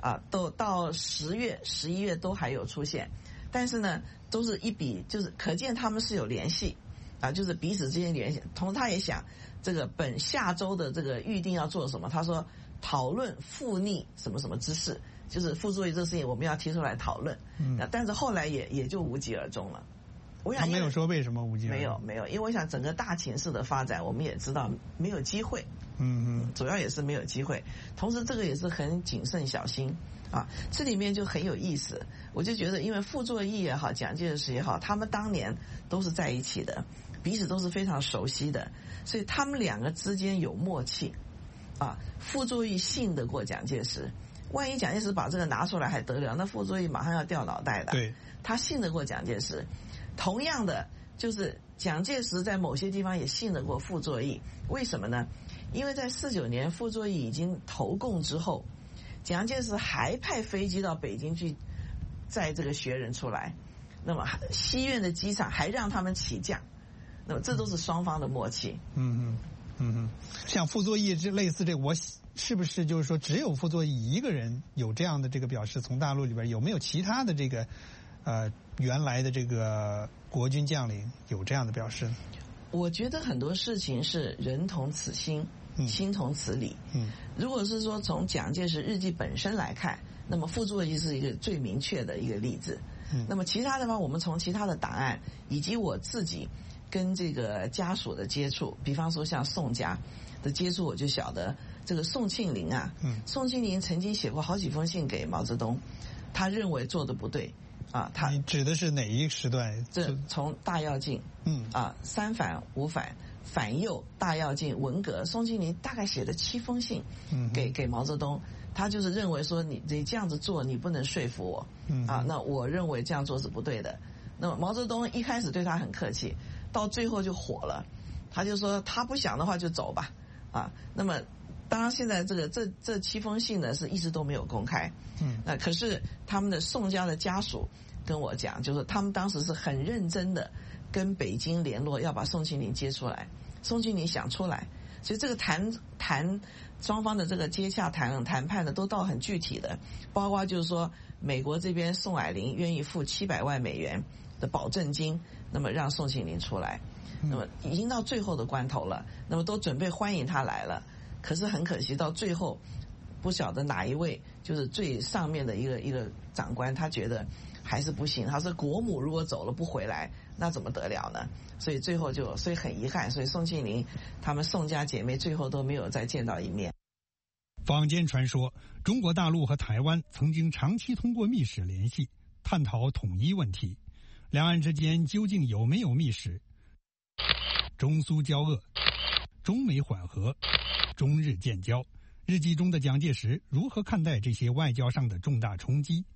啊，都到十月、十一月都还有出现，但是呢，都是一笔，就是可见他们是有联系啊，就是彼此之间联系。同时他也想，这个本下周的这个预定要做什么？他说讨论复逆什么什么之事，就是傅作义这个事情我们要提出来讨论。嗯，但是后来也也就无疾而终了。我想他没有说为什么无疾而终。 没有没有，因为我想整个大情势的发展，我们也知道没有机会。 嗯嗯， 主要也是没有机会。同时，这个也是很谨慎小心啊。这里面就很有意思，我就觉得，因为傅作义也好，蒋介石也好，他们当年都是在一起的，彼此都是非常熟悉的，所以他们两个之间有默契啊。傅作义信得过蒋介石，万一蒋介石把这个拿出来还得了，那傅作义马上要掉脑袋的。 对， 他信得过蒋介石。同样的，就是蒋介石在某些地方也信得过傅作义，为什么呢？因为在四九年傅作义已经投共之后，蒋介石还派飞机到北京去载这个学人出来，那么西苑的机场还让他们起降，那么这都是双方的默契。 嗯嗯嗯嗯，像傅作义这类似这，我是不是就是说只有傅作义一个人有这样的这个表示？从大陆里边有没有其他的这个呃原来的这个国军将领有这样的表示呢？ 我觉得很多事情是人同此心。心同此理。 嗯， 如果是说从蒋介石日记本身来看，那么傅作义是一个最明确的一个例子。嗯，那么其他的话，我们从其他的档案以及我自己跟这个家属的接触，比方说像宋家的接触，我就晓得这个宋庆龄啊，嗯，宋庆龄曾经写过好几封信给毛泽东，他认为做的不对啊。他你指的是哪一时段？ 这从大跃进，嗯啊，三反五反。反右、大跃进、文革，宋庆龄大概写了七封信给给毛泽东，他就是认为说你你这样子做你不能说服我，啊，那我认为这样做是不对的。那么毛泽东一开始对他很客气，到最后就火了，他就说他不想的话就走吧，啊，那么当然现在这个这这七封信呢是一直都没有公开，嗯，那可是他们的宋家的家属跟我讲，就是他们当时是很认真的跟北京联络，要把宋庆龄接出来。宋庆龄想出来，所以这个谈谈双方的这个接洽谈谈判的都到很具体的，包括就是说美国这边宋霭龄愿意付七百万美元的保证金，那么让宋庆龄出来，那么已经到最后的关头了，那么都准备欢迎他来了，可是很可惜到最后不晓得哪一位就是最上面的一个一个长官，他觉得还是不行，他说国母如果走了不回来，那怎么得了呢？所以最后就，所以很遗憾，所以宋庆龄他们宋家姐妹最后都没有再见到一面。 坊间传说，中国大陆和台湾曾经长期通过密使联系，探讨统一问题。两岸之间究竟有没有密使？中苏交恶，中美缓和，中日建交。日记中的蒋介石如何看待这些外交上的重大冲击？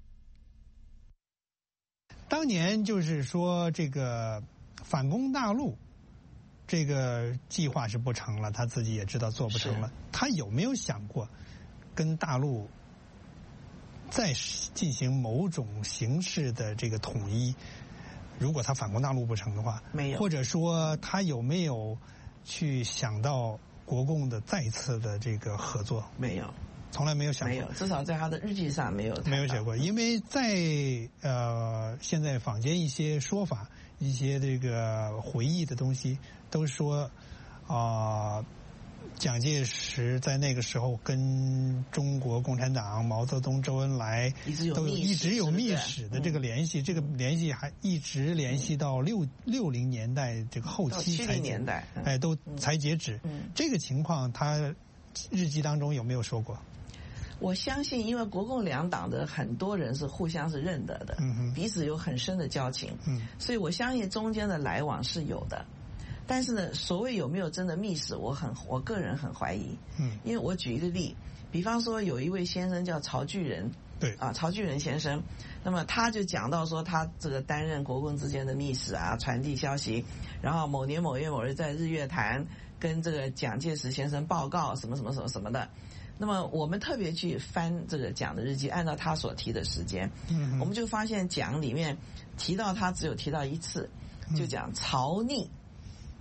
当年就是说这个反攻大陆这个计划是不成了，他自己也知道做不成了，他有没有想过跟大陆再进行某种形式的这个统一？如果他反攻大陆不成的话， 没有， 或者说他有没有去想到国共的再次的这个合作？ 没有， 从来没有想过， 没有，至少在他的日记上没有没有写过。因为在呃现在坊间一些说法，一些这个回忆的东西，都说啊、呃，蒋介石在那个时候跟中国共产党、毛泽东、周恩来都有一直有密使的这个联系，这个联系还一直联系到六六零年代这个后期才七零年代， 哎，都才截止。这个情况，他日记当中有没有说过？ 我相信，因为国共两党的很多人是互相是认得的，嗯、彼此有很深的交情，嗯、所以我相信中间的来往是有的。但是呢，所谓有没有真的密使，我很我个人很怀疑。嗯，因为我举一个例，比方说有一位先生叫曹巨仁， 对啊，曹巨仁先生，那么他就讲到说，他这个担任国共之间的密使啊，传递消息，然后某年某月某日在日月潭跟这个蒋介石先生报告什么什么什么什么的。那么我们特别去翻这个蒋的日记，按照他所提的时间，嗯，我们就发现蒋里面提到他只有提到一次，就讲曹逆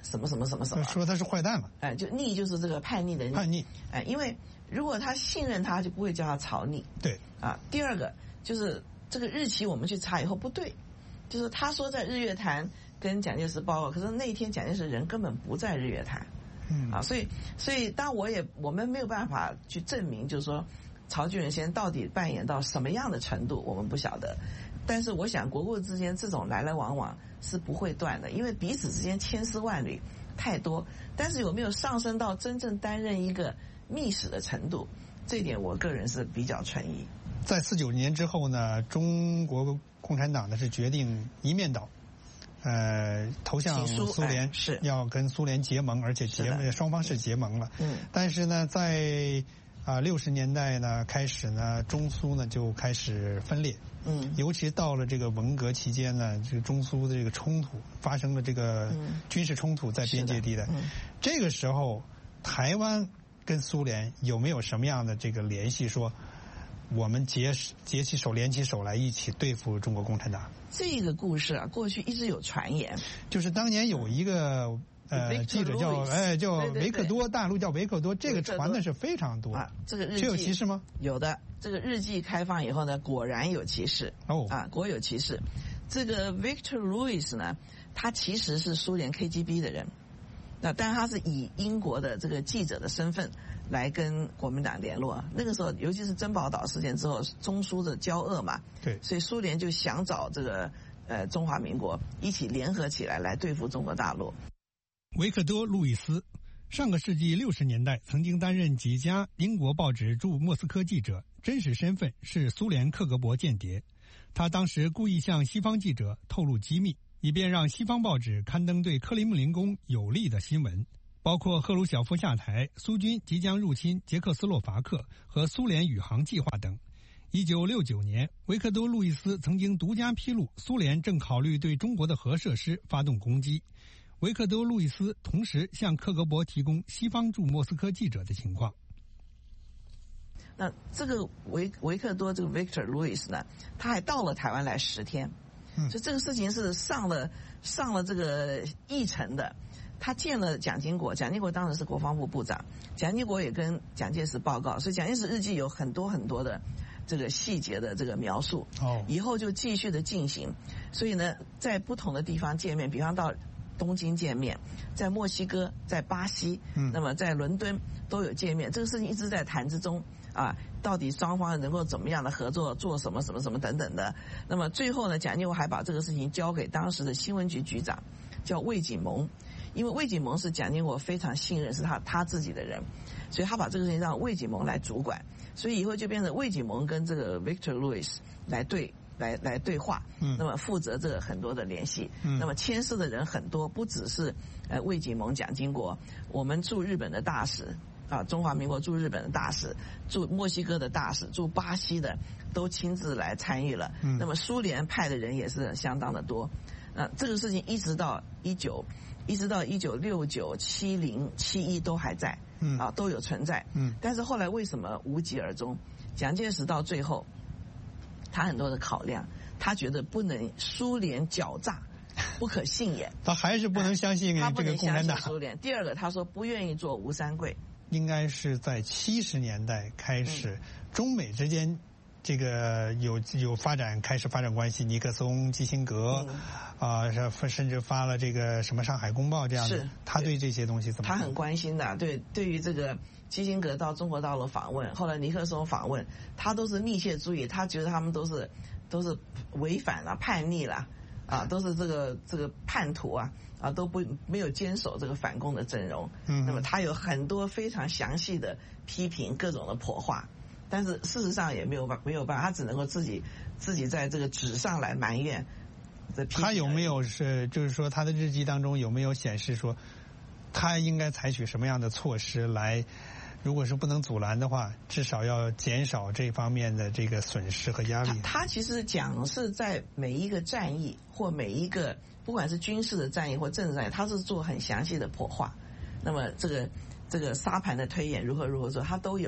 什么什么什么什么， 说他是坏蛋了。 哎，就逆就是这个叛逆的逆。 叛逆。 哎，因为如果他信任他，就不会叫他曹逆。 对。 啊，第二个就是这个日期我们去查以后不对，就是他说在日月潭跟蒋介石报告，可是那一天蒋介石人根本不在日月潭。 嗯。 啊，所以所以当我也我们没有办法去证明，就是说曹巨仁先生到底扮演到什么样的程度，我们不晓得。但是我想国共之间这种来来往往是不会断的，因为彼此之间千丝万缕太多。但是有没有上升到真正担任一个密使的程度，这一点我个人是比较存疑。 在四九年之后呢，中国共产党呢是决定一面倒，呃，投向苏联， 哎、是要跟苏联结盟，而且结双方是结盟了。 嗯。 但是呢，在啊六十年代呢开始呢，中苏呢就开始分裂。 嗯， 尤其到了这个文革期间呢，这个中苏的这个冲突发生了这个军事冲突在边界地带。 嗯， 这个时候，台湾跟苏联有没有什么样的这个联系？说我们结结起手、联起手来一起对付中国共产党？ 这个故事啊，过去一直有传言， 就是当年有一个。呃，记者叫哎叫维克多，大陆叫维克多，这个传的是非常多啊。这个日记这有歧视吗？ 有的，这个日记开放以后呢，果然有歧视哦啊，果有歧视。这个 Victor Lewis 呢，他其实是苏联 K G B 的人，那但他是以英国的这个记者的身份来跟国民党联络。那个时候，尤其是珍宝岛事件之后，中苏的交恶嘛， 对， 所以苏联就想找这个呃中华民国一起联合起来来对付中国大陆。 维克多·路易斯，上个世纪六十年代曾经担任几家英国报纸驻莫斯科记者，真实身份是苏联克格勃间谍。他当时故意向西方记者透露机密，以便让西方报纸刊登对克里姆林宫有利的新闻，包括赫鲁晓夫下台、苏军即将入侵捷克斯洛伐克和苏联宇航计划等。一九六九年，维克多·路易斯曾经独家披露苏联正考虑对中国的核设施发动攻击。维克多·路易斯同时向克格勃提供西方驻莫斯科记者的情况。 那这个维维克多这个 Victor Lewis 呢，他还到了台湾来十天，嗯，所以这个事情是上了上了这个议程的。他见了蒋经国，蒋经国当时是国防部部长，蒋经国也跟蒋介石报告，所以蒋介石日记有很多很多的这个细节的这个描述。 哦， 以后就继续的进行，所以呢，在不同的地方见面，比方到东京见面，在墨西哥、在巴西，嗯，那么在伦敦都有见面。这个事情一直在谈之中啊，到底双方能够怎么样的合作，做什么什么什么等等的。那么最后呢，蒋经国还把这个事情交给当时的新闻局局长，叫魏景蒙，因为魏景蒙是蒋经国非常信任，是他他自己的人，所以他把这个事情让魏景蒙来主管，所以以后就变成魏景蒙跟这个 Victor Lewis 来对。来来对话，嗯，那么负责这个很多的联系，嗯，那么牵涉的人很多，不只是呃魏景蒙、蒋经国，我们驻日本的大使啊，中华民国驻日本的大使，驻墨西哥的大使，驻巴西的都亲自来参与了，嗯，那么苏联派的人也是相当的多，呃，这个事情一直到一九，一直到一九六九、七零、七一都还在，嗯，啊都有存在，嗯，但是后来为什么无疾而终？蒋介石到最后。他很多的考量，他觉得不能苏联狡诈，不可信也。 他还是不能相信这个共产党。 苏联。第二个，他说不愿意做吴三桂。 应该是在七十年代开始，嗯、中美之间这个有有发展，开始发展关系。尼克松、基辛格，啊、嗯呃，甚至发了这个什么《上海公报》这样的。是，他对这些东西怎么看？ 他很关心的，对，对于这个。基辛格到中国大陆访问，后来尼克松访问，他都是密切注意，他觉得他们都是都是违反了、叛逆了，啊，都是这个这个叛徒啊，啊，都不没有坚守这个反共的阵容。嗯，那么他有很多非常详细的批评，各种的破话，但是事实上也没有办没有办法，他只能够自己自己在这个纸上来埋怨。 他有没有是就是说他的日记当中有没有显示说，他应该采取什么样的措施来？如果是不能阻拦的话，至少要减少这方面的这个损失和压力。 他, 他其实讲是在每一个战役或每一个不管是军事的战役或政治战役，他是做很详细的破化。那么这个这个沙盘的推演如何如何做，他都有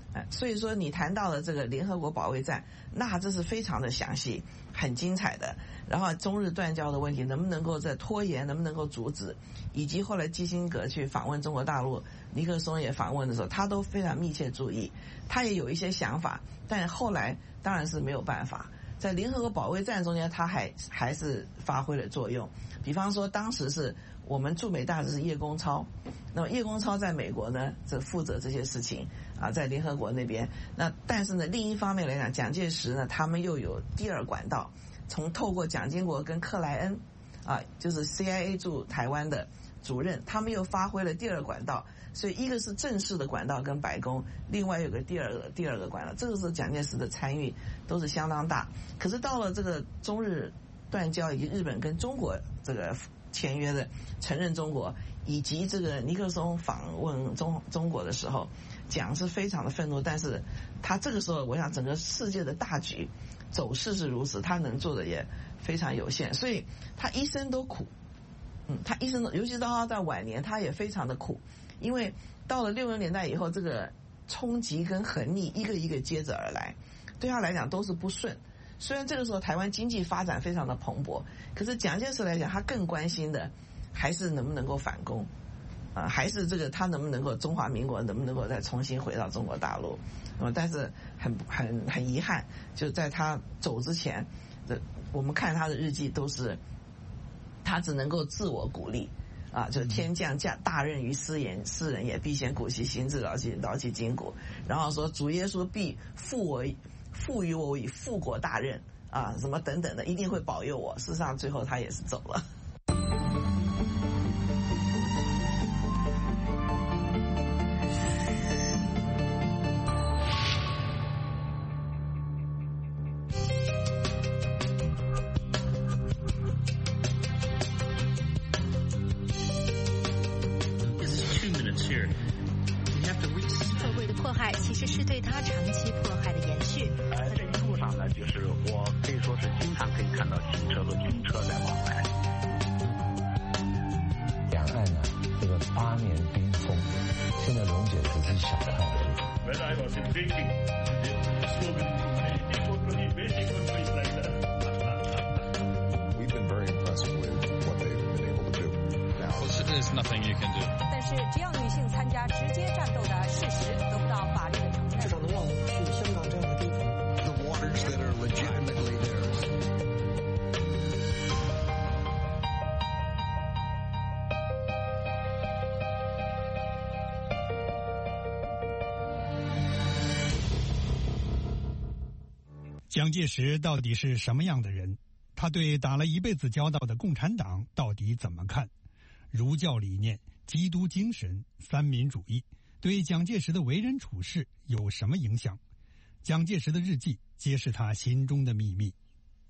所以说你谈到了这个联合国保卫战，那这是非常的详细，很精彩的。然后中日断交的问题能不能够再拖延，能不能够阻止，以及后来基辛格去访问中国大陆，尼克松也访问的时候，他都非常密切注意，他也有一些想法，但后来当然是没有办法。在联合国保卫战中间，他还还是发挥了作用。比方说，当时是我们驻美大使是叶公超，那么叶公超在美国呢，这负责这些事情啊，在联合国那边。那但是呢，另一方面来讲，蒋介石呢，他们又有第二管道，从透过蒋经国跟克莱恩啊，就是 C I A 驻台湾的主任，他们又发挥了第二管道。所以一个是正式的管道跟白宫，另外有个第二个第二个管道，这个是蒋介石的参与都是相当大。可是到了这个中日断交，以及日本跟中国这个签约的承认中国，以及这个尼克松访问中中国的时候，蒋是非常的愤怒，但是他这个时候我想整个世界的大局走势是如此，他能做的也非常有限，所以他一生都苦。嗯，他一生都，尤其到他在晚年，他也非常的苦。因为到了六十年代以后，这个冲击跟横逆一个一个接着而来，对他来讲都是不顺。虽然这个时候台湾经济发展非常的蓬勃，可是蒋介石来讲，他更关心的还是能不能够反攻，啊、呃，还是这个他能不能够中华民国能不能够再重新回到中国大陆。呃，但是很很很遗憾，就在他走之前的，我们看他的日记都是他只能够自我鼓励。啊，就天降驾大任于斯人，斯人也必先苦其心志，劳其劳其筋骨。然后说主耶稣必赋我赋予我以复国大任啊，什么等等的，一定会保佑我。事实上，最后他也是走了。 社会的迫害其实是对他长期迫害的延续。 呃，这一路上呢，就是我可以说是经常可以看到汽车和军车在往来。 两岸呢、啊，这个八年冰封，现在溶解只是小块而已。 When I was in Beijing, slogan, many people countries like that. We've been very impressed with what they've been able to do. Now, there's nothing you can do. 但是，只要女性参加直接战斗的事实得不到法律的承认， 至少能让我们去香港这样的地方。 The waters that are legitimately theirs. 蒋介石到底是什么样的人？他对打了一辈子交道的共产党到底怎么看？儒教理念、基督精神、三民主义对蒋介石的为人处事有什么影响？蒋介石的日记揭示他心中的秘密。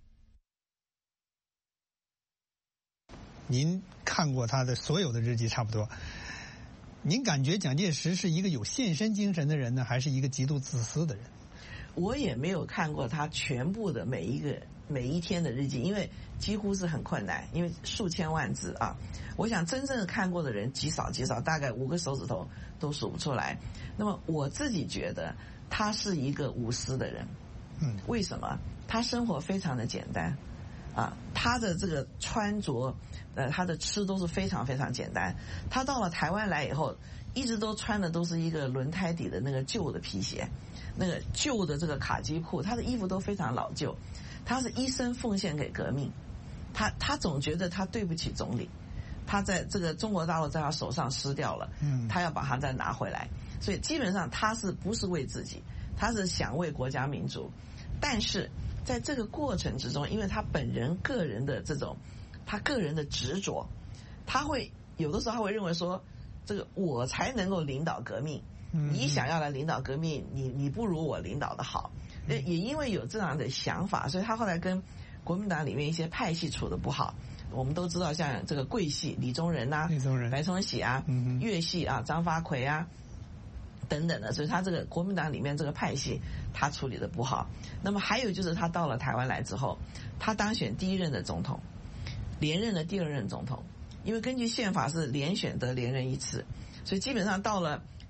您看过他的所有的日记差不多，您感觉蒋介石是一个有献身精神的人呢，还是一个极度自私的人？ 我也没有看过他全部的每一个每一天的日记，因为几乎是很困难，因为数千万字啊。我想真正看过的人极少极少，大概五个手指头都数不出来。那么我自己觉得他是一个无私的人。 嗯， 为什么？他生活非常的简单啊，他的这个穿着，呃，他的吃都是非常非常简单。他到了台湾来以后，一直都穿的都是一个轮胎底的那个旧的皮鞋，那个旧的这个卡其裤，他的衣服都非常老旧。他是一生奉献给革命，他他总觉得他对不起总理，他在这个中国大陆在他手上失掉了， 嗯， 他要把它再拿回来，所以基本上他是不是为自己，他是想为国家民族，但是在这个过程之中，因为他本人个人的这种他个人的执着，他会有的时候他会认为说，这个我才能够领导革命，你想要来领导革命，你你不如我领导的好。也因为有这样的想法，所以他后来跟国民党里面一些派系处得不好。我们都知道，像这个桂系李宗仁啊、 李宗仁、 白崇禧啊、 嗯、 粤系啊、张发奎啊等等的，所以他这个国民党里面这个派系他处理得不好。那么还有就是他到了台湾来之后，他当选第一任的总统，连任的第二任总统，因为根据宪法是连选得连任一次，所以基本上到了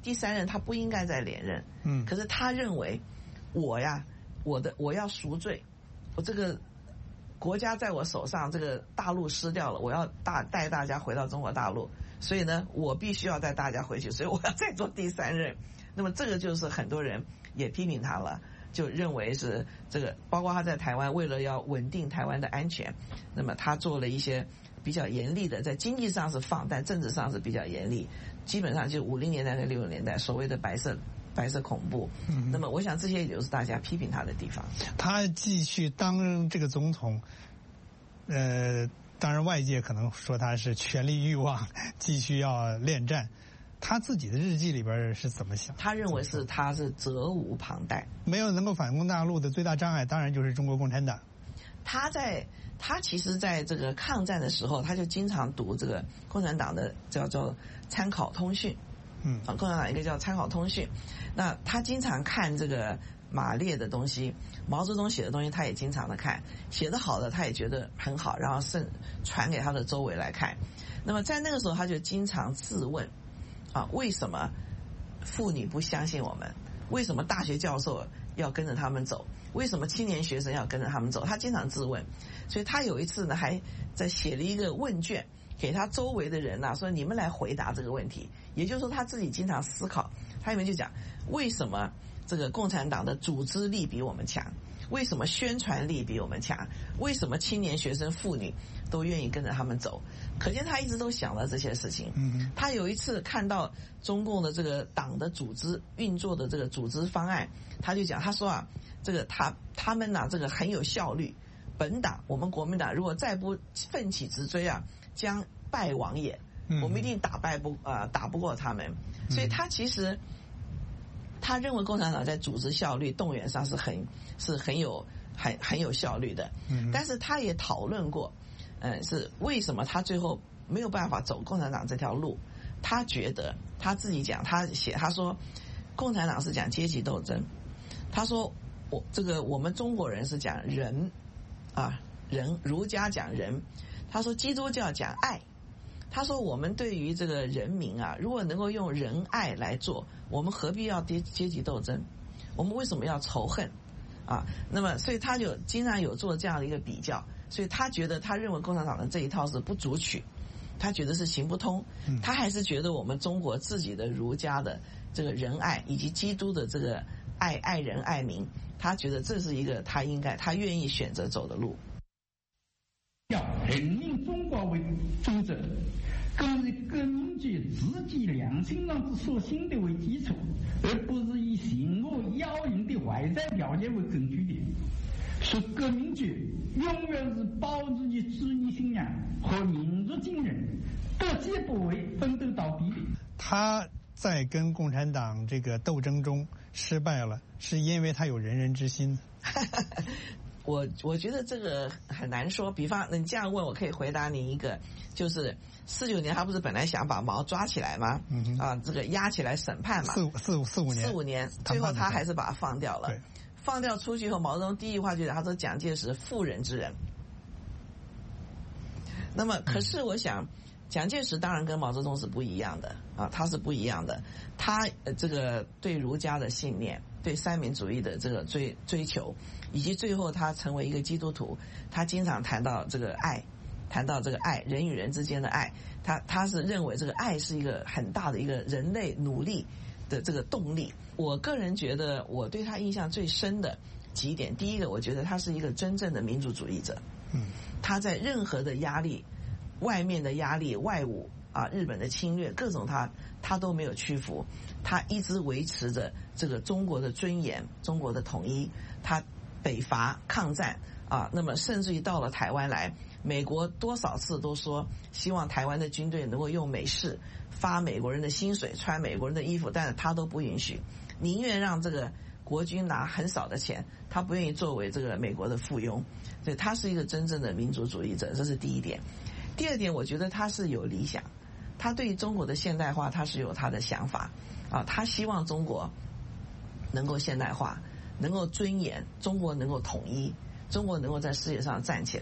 第三任他不应该再连任， 嗯， 可是他认为我呀，我的我要赎罪，我这个国家在我手上，这个大陆失掉了，我要大带大家回到中国大陆，所以呢，我必须要带大家回去，所以我要再做第三任。那么这个就是很多人也批评他了，就认为是这个，包括他在台湾为了要稳定台湾的安全，那么他做了一些比较严厉的，在经济上是放，但政治上是比较严厉，基本上就五零年代跟六十年代所谓的白色白色恐怖。嗯，那么我想这些也就是大家批评他的地方。 他继续当这个总统，呃，当然外界可能说他是权力欲望，继续要恋战。他自己的日记里边是怎么想？ 他认为是他是责无旁贷， 没有能够反攻大陆的最大障碍，当然就是中国共产党。 他在他其实在这个抗战的时候，他就经常读这个共产党的叫做参考通讯， 嗯， 啊，共产党一个叫参考通讯。那他经常看这个马列的东西，毛泽东写的东西，他也经常的看，写得好的他也觉得很好，然后甚传给他的周围来看。那么在那个时候，他就经常自问。啊，为什么妇女不相信我们？为什么大学教授要跟着他们走？为什么青年学生要跟着他们走？他经常自问，所以他有一次呢，还在写了一个问卷给他周围的人呐、啊，说你们来回答这个问题。也就是说，他自己经常思考，他里面就讲为什么这个共产党的组织力比我们强？为什么宣传力比我们强？为什么青年学生、妇女都愿意跟着他们走？可见他一直都想到这些事情。 嗯， 他有一次看到中共的这个党的组织运作的这个组织方案，他就讲，他说啊，这个他他们呐、啊，这个很有效率。本党我们国民党如果再不奋起直追啊，将败亡也。我们一定打败不啊、呃、打不过他们。所以他其实。他认为共产党在组织效率、动员上是很是很有很很有效率的，嗯，但是他也讨论过，嗯，是为什么他最后没有办法走共产党这条路？他觉得他自己讲，他写他说，共产党是讲阶级斗争，他说我这个我们中国人是讲仁，啊仁，儒家讲仁，他说基督教讲爱。他说我们对于这个人民啊，如果能够用仁爱来做，我们何必要阶阶级斗争？我们为什么要仇恨啊？那么所以他就经常有做这样的一个比较，所以他觉得他认为共产党的这一套是不足取，他觉得是行不通，他还是觉得我们中国自己的儒家的这个仁爱以及基督的这个爱爱人爱民，他觉得这是一个他应该他愿意选择走的路。 要人民中国为宗旨，更以革命者自己良心上之所信的为基础，而不是以行恶妖淫的外在条件为根据的。说革命者永远是保持其主义信仰和民族精神，不戒不为，奋斗到底的。 他在跟共产党这个斗争中失败了，是因为他有仁人之心。 我我觉得这个很难说，比方你这样问，我可以回答你一个，就是四九年他不是本来想把毛抓起来吗？嗯、啊，这个压起来审判嘛， 四五四五四五年， 四五年，最后他还是把他放掉了。放掉出去以后，毛泽东第一句话就讲，他说蒋介石妇人之仁。那么，可是我想，嗯、蒋介石当然跟毛泽东是不一样的啊，他是不一样的，他呃这个对儒家的信念。对三民主义的这个追追求，以及最后他成为一个基督徒，他经常谈到这个爱，谈到这个爱，人与人之间的爱，他他是认为这个爱是一个很大的一个人类努力的这个动力。我个人觉得，我对他印象最深的几点，第一个，我觉得他是一个真正的民主主义者，嗯，他在任何的压力、外面的压力、外侮啊、日本的侵略，各种他他都没有屈服。他一直维持着这个中国的尊严、中国的统一。他北伐抗战啊，那么甚至于到了台湾来，美国多少次都说希望台湾的军队能够用美式发美国人的薪水、穿美国人的衣服，但是他都不允许，宁愿让这个国军拿很少的钱，他不愿意作为这个美国的附庸。所以他是一个真正的民主主义者，这是第一点。第二点，我觉得他是有理想，他对于中国的现代化他是有他的想法。啊，他希望中国能够现代化，能够尊严，中国能够统一，中国能够在世界上站起来。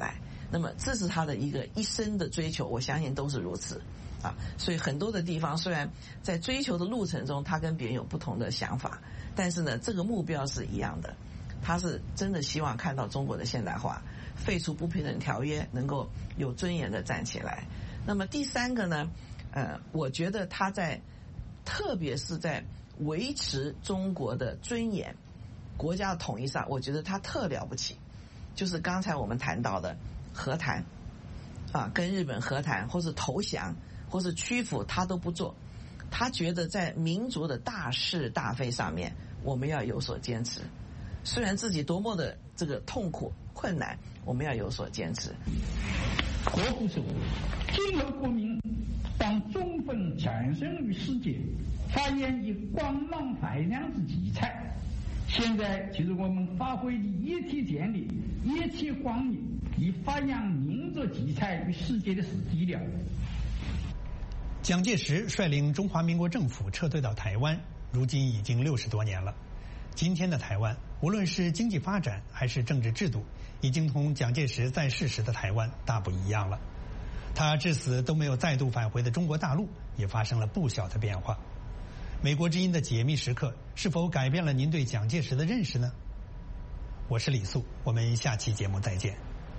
那么这是他的一个一生的追求，我相信都是如此啊。所以很多的地方虽然在追求的路程中，他跟别人有不同的想法，但是呢，这个目标是一样的。他是真的希望看到中国的现代化，废除不平等条约，能够有尊严的站起来。那么第三个呢，呃，我觉得他在，特别是在维持中国的尊严、国家的统一上，我觉得他特了不起。就是刚才我们谈到的和谈，啊，跟日本和谈，或是投降，或是屈服，他都不做。他觉得在民族的大是大非上面，我们要有所坚持。虽然自己多么的这个痛苦困难，我们要有所坚持。 国父说：“今后国民当充分展现于世界，发扬以光芒发亮之奇才。现在就是我们发挥的一体建立、一体光明，以发扬民族奇才于世界的时机了。” 蒋介石率领中华民国政府撤退到台湾，如今已经六十多年了。今天的台湾，无论是经济发展还是政治制度，已经同蒋介石在世时的台湾大不一样了。他至死都没有再度返回的中国大陆，也发生了不小的变化。美国之音的解密时刻是否改变了您对蒋介石的认识呢？我是李素，我们下期节目再见。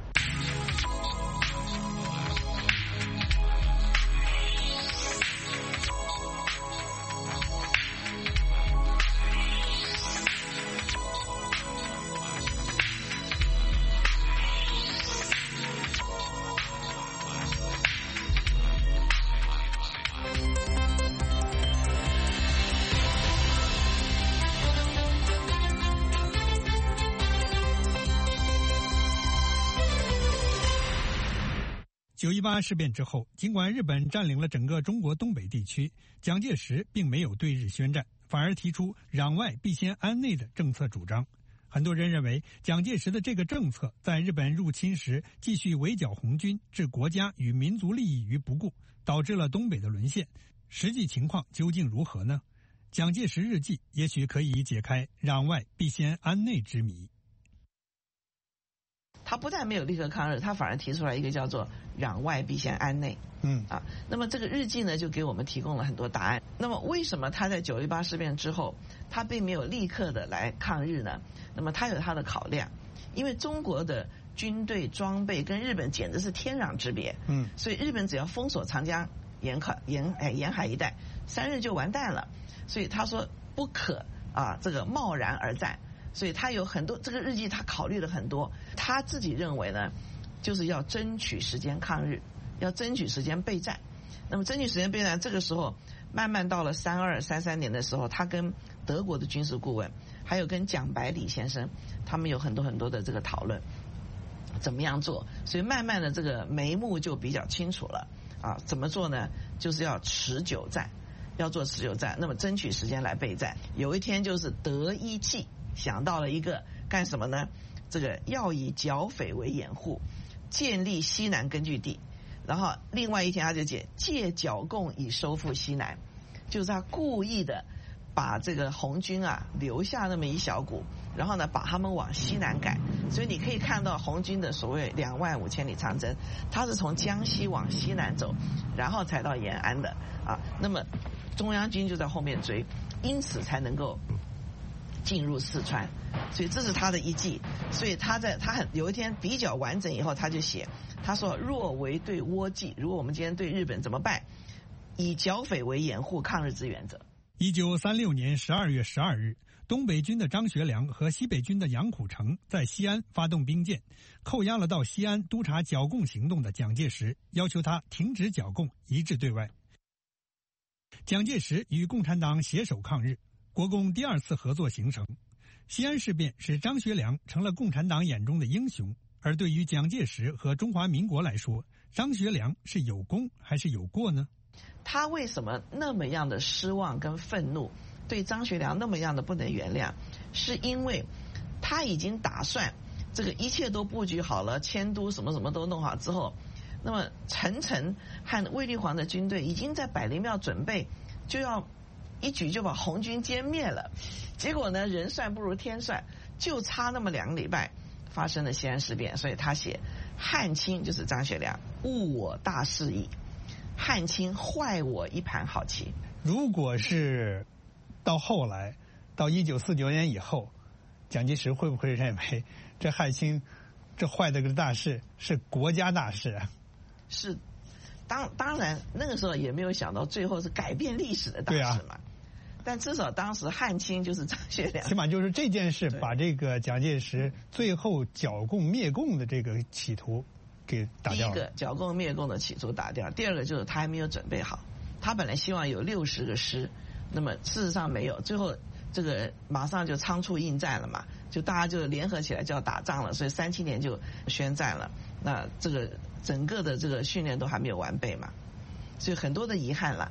九一八事变之后，尽管日本占领了整个中国东北地区，蒋介石并没有对日宣战，反而提出攘外必先安内的政策主张。很多人认为，蒋介石的这个政策在日本入侵时继续围剿红军，置国家与民族利益于不顾，导致了东北的沦陷。实际情况究竟如何呢？蒋介石日记也许可以解开攘外必先安内之谜。 他不但没有立刻抗日，他反而提出来一个叫做“攘外必先安内”。 嗯啊，那么这个日记呢，就给我们提供了很多答案。那么为什么他在九一八事变之后，他并没有立刻的来抗日呢？那么他有他的考量，因为中国的军队装备跟日本简直是天壤之别。 嗯， 所以日本只要封锁长江沿海沿哎沿海一带，三日就完蛋了。所以他说不可啊，这个贸然而战。所以他有很多这个日记，他考虑了很多。他自己认为呢，就是要争取时间抗日，要争取时间备战。那么争取时间备战，这个时候慢慢到了三二三三年的时候，他跟德国的军事顾问，还有跟蒋百里先生，他们有很多很多的这个讨论，怎么样做。所以慢慢的这个眉目就比较清楚了啊。怎么做呢？就是要持久战，要做持久战。那么争取时间来备战。有一天就是得一计。想到了一个干什么呢？这个要以剿匪为掩护，建立西南根据地。然后另外一天他就解借剿共以收复西南，就是他故意的把这个红军啊留下那么一小股，然后呢把他们往西南赶。所以你可以看到红军的所谓两万五千里长征，他是从江西往西南走，然后才到延安的啊。那么中央军就在后面追，因此才能够进入四川，所以这是他的一计。所以他在他很有一天比较完整以后，他就写，他说若为对倭计，如果我们今天对日本怎么办？以剿匪为掩护抗日之原则。 一九三六年十二月十二日，东北军的张学良和西北军的杨虎城在西安发动兵谏，扣押了到西安督察剿共行动的蒋介石，要求他停止剿共，一致对外。蒋介石与共产党携手抗日，国共第二次合作形成。西安事变使张学良成了共产党眼中的英雄，而对于蒋介石和中华民国来说，张学良是有功还是有过呢？ 他为什么那么样的失望跟愤怒，对张学良那么样的不能原谅，是因为他已经打算这个一切都布局好了，迁都什么什么都弄好之后，那么陈诚和卫立煌的军队已经在百灵庙准备就要一举就把红军歼灭了。结果呢，人算不如天算，就差那么两个礼拜发生了西安事变。所以他写汉卿就是张学良，误我大事矣。汉卿坏我一盘好棋。 如果是到后来，到一九四九年以后，蒋介石会不会认为这汉卿这坏的个大事是国家大事啊？ 是，当当然那个时候也没有想到最后是改变历史的大事嘛。但至少当时汉卿就是张学良， 起码就是这件事把这个蒋介石最后剿共灭共的这个企图给打掉了。 第一个剿共灭共的企图打掉，第二个就是他还没有准备好。他本来希望有六十个师，那么事实上没有，最后这个马上就仓促应战了嘛，就大家就联合起来就要打仗了，所以三七年就宣战了。那这个整个的这个训练都还没有完备嘛，所以很多的遗憾了。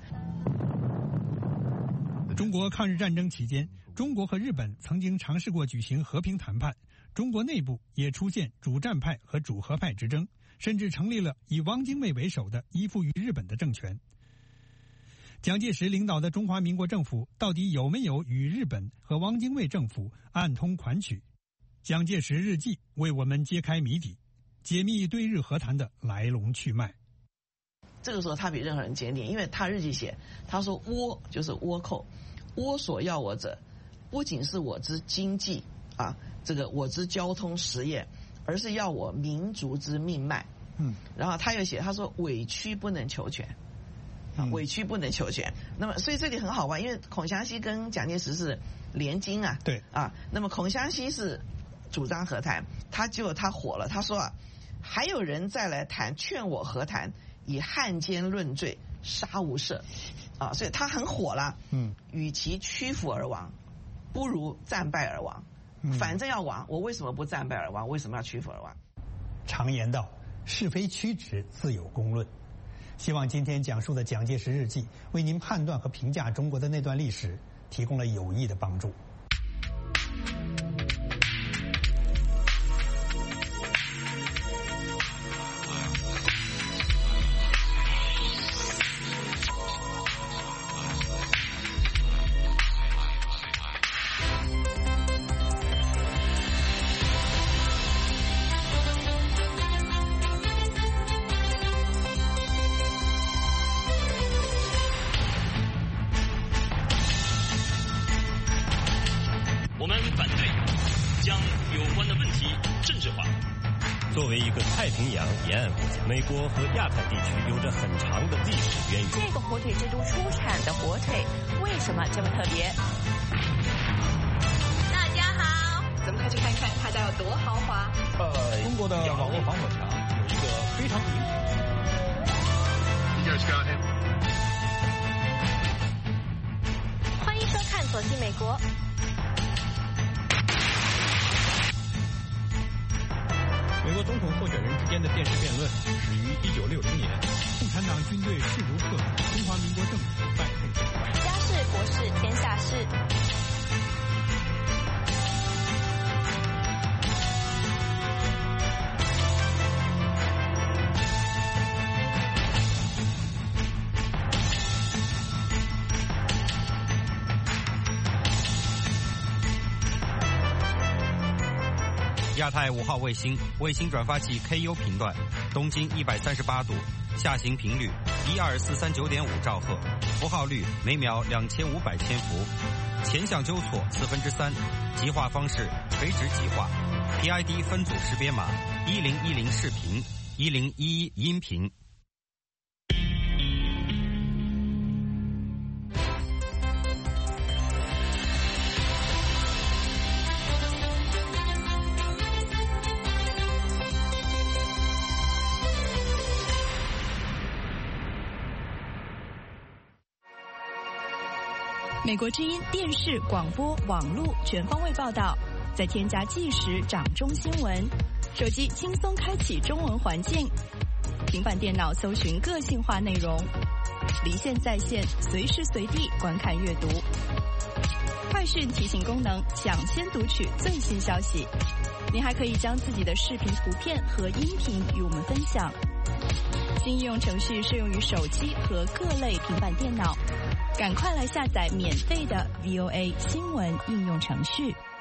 中国抗日战争期间，中国和日本曾经尝试过举行和平谈判，中国内部也出现主战派和主和派之争，甚至成立了以汪精卫为首的依附于日本的政权。蒋介石领导的中华民国政府到底有没有与日本和汪精卫政府暗通款曲？蒋介石日记为我们揭开谜底，解密对日和谈的来龙去脉。 这个时候他比任何人坚定，因为他日记写，他说倭就是倭寇，倭所要我者，不仅是我之经济啊，这个我之交通实业，而是要我民族之命脉。 嗯， 然后他又写，他说委屈不能求全，啊，委屈不能求全。那么所以这里很好玩，因为孔祥熙跟蒋介石是联军啊， 对啊，那么孔祥熙是主张和谈，他结果他火了，他说啊，还有人再来谈，劝我和谈。以汉奸论罪，杀无赦，啊，所以他很火了。 嗯， 与其屈服而亡，不如战败而亡。 嗯、 反正要亡，我为什么不战败而亡？为什么要屈服而亡？ 常言道，是非曲直自有公论。希望今天讲述的蒋介石日记，为您判断和评价中国的那段历史提供了有益的帮助。 美国和亚太地区有着很长的历史渊源。 这个火腿之都出产的火腿为什么这么特别？ 大家好，咱们快去看看它家有多豪华。 呃，中国的网络防火墙有一个非常明显。 欢迎收看《走进美国》。 美国总统候选人之间的电视辩论始于一九六零年， 共产党军队势如破竹，中华民国政府败退。 家事国事天下事。 亚太五号卫星卫星转发器 K U 频段，东经一百三十八度，下行频率一二四三九点五兆赫，符号率每秒两千五百千伏，前向纠错四分之三，极化方式垂直极化 ，P I D 分组识别码一零一零视频，一零一一音频。 美国之音电视、广播、网络全方位报道，再添加即时掌中新闻，手机轻松开启中文环境，平板电脑搜寻个性化内容，离线在线，随时随地观看阅读。快讯提醒功能，抢先读取最新消息。您还可以将自己的视频、图片和音频与我们分享。新应用程序适用于手机和各类平板电脑。赶快来下载免费的 V O A 新闻应用程序。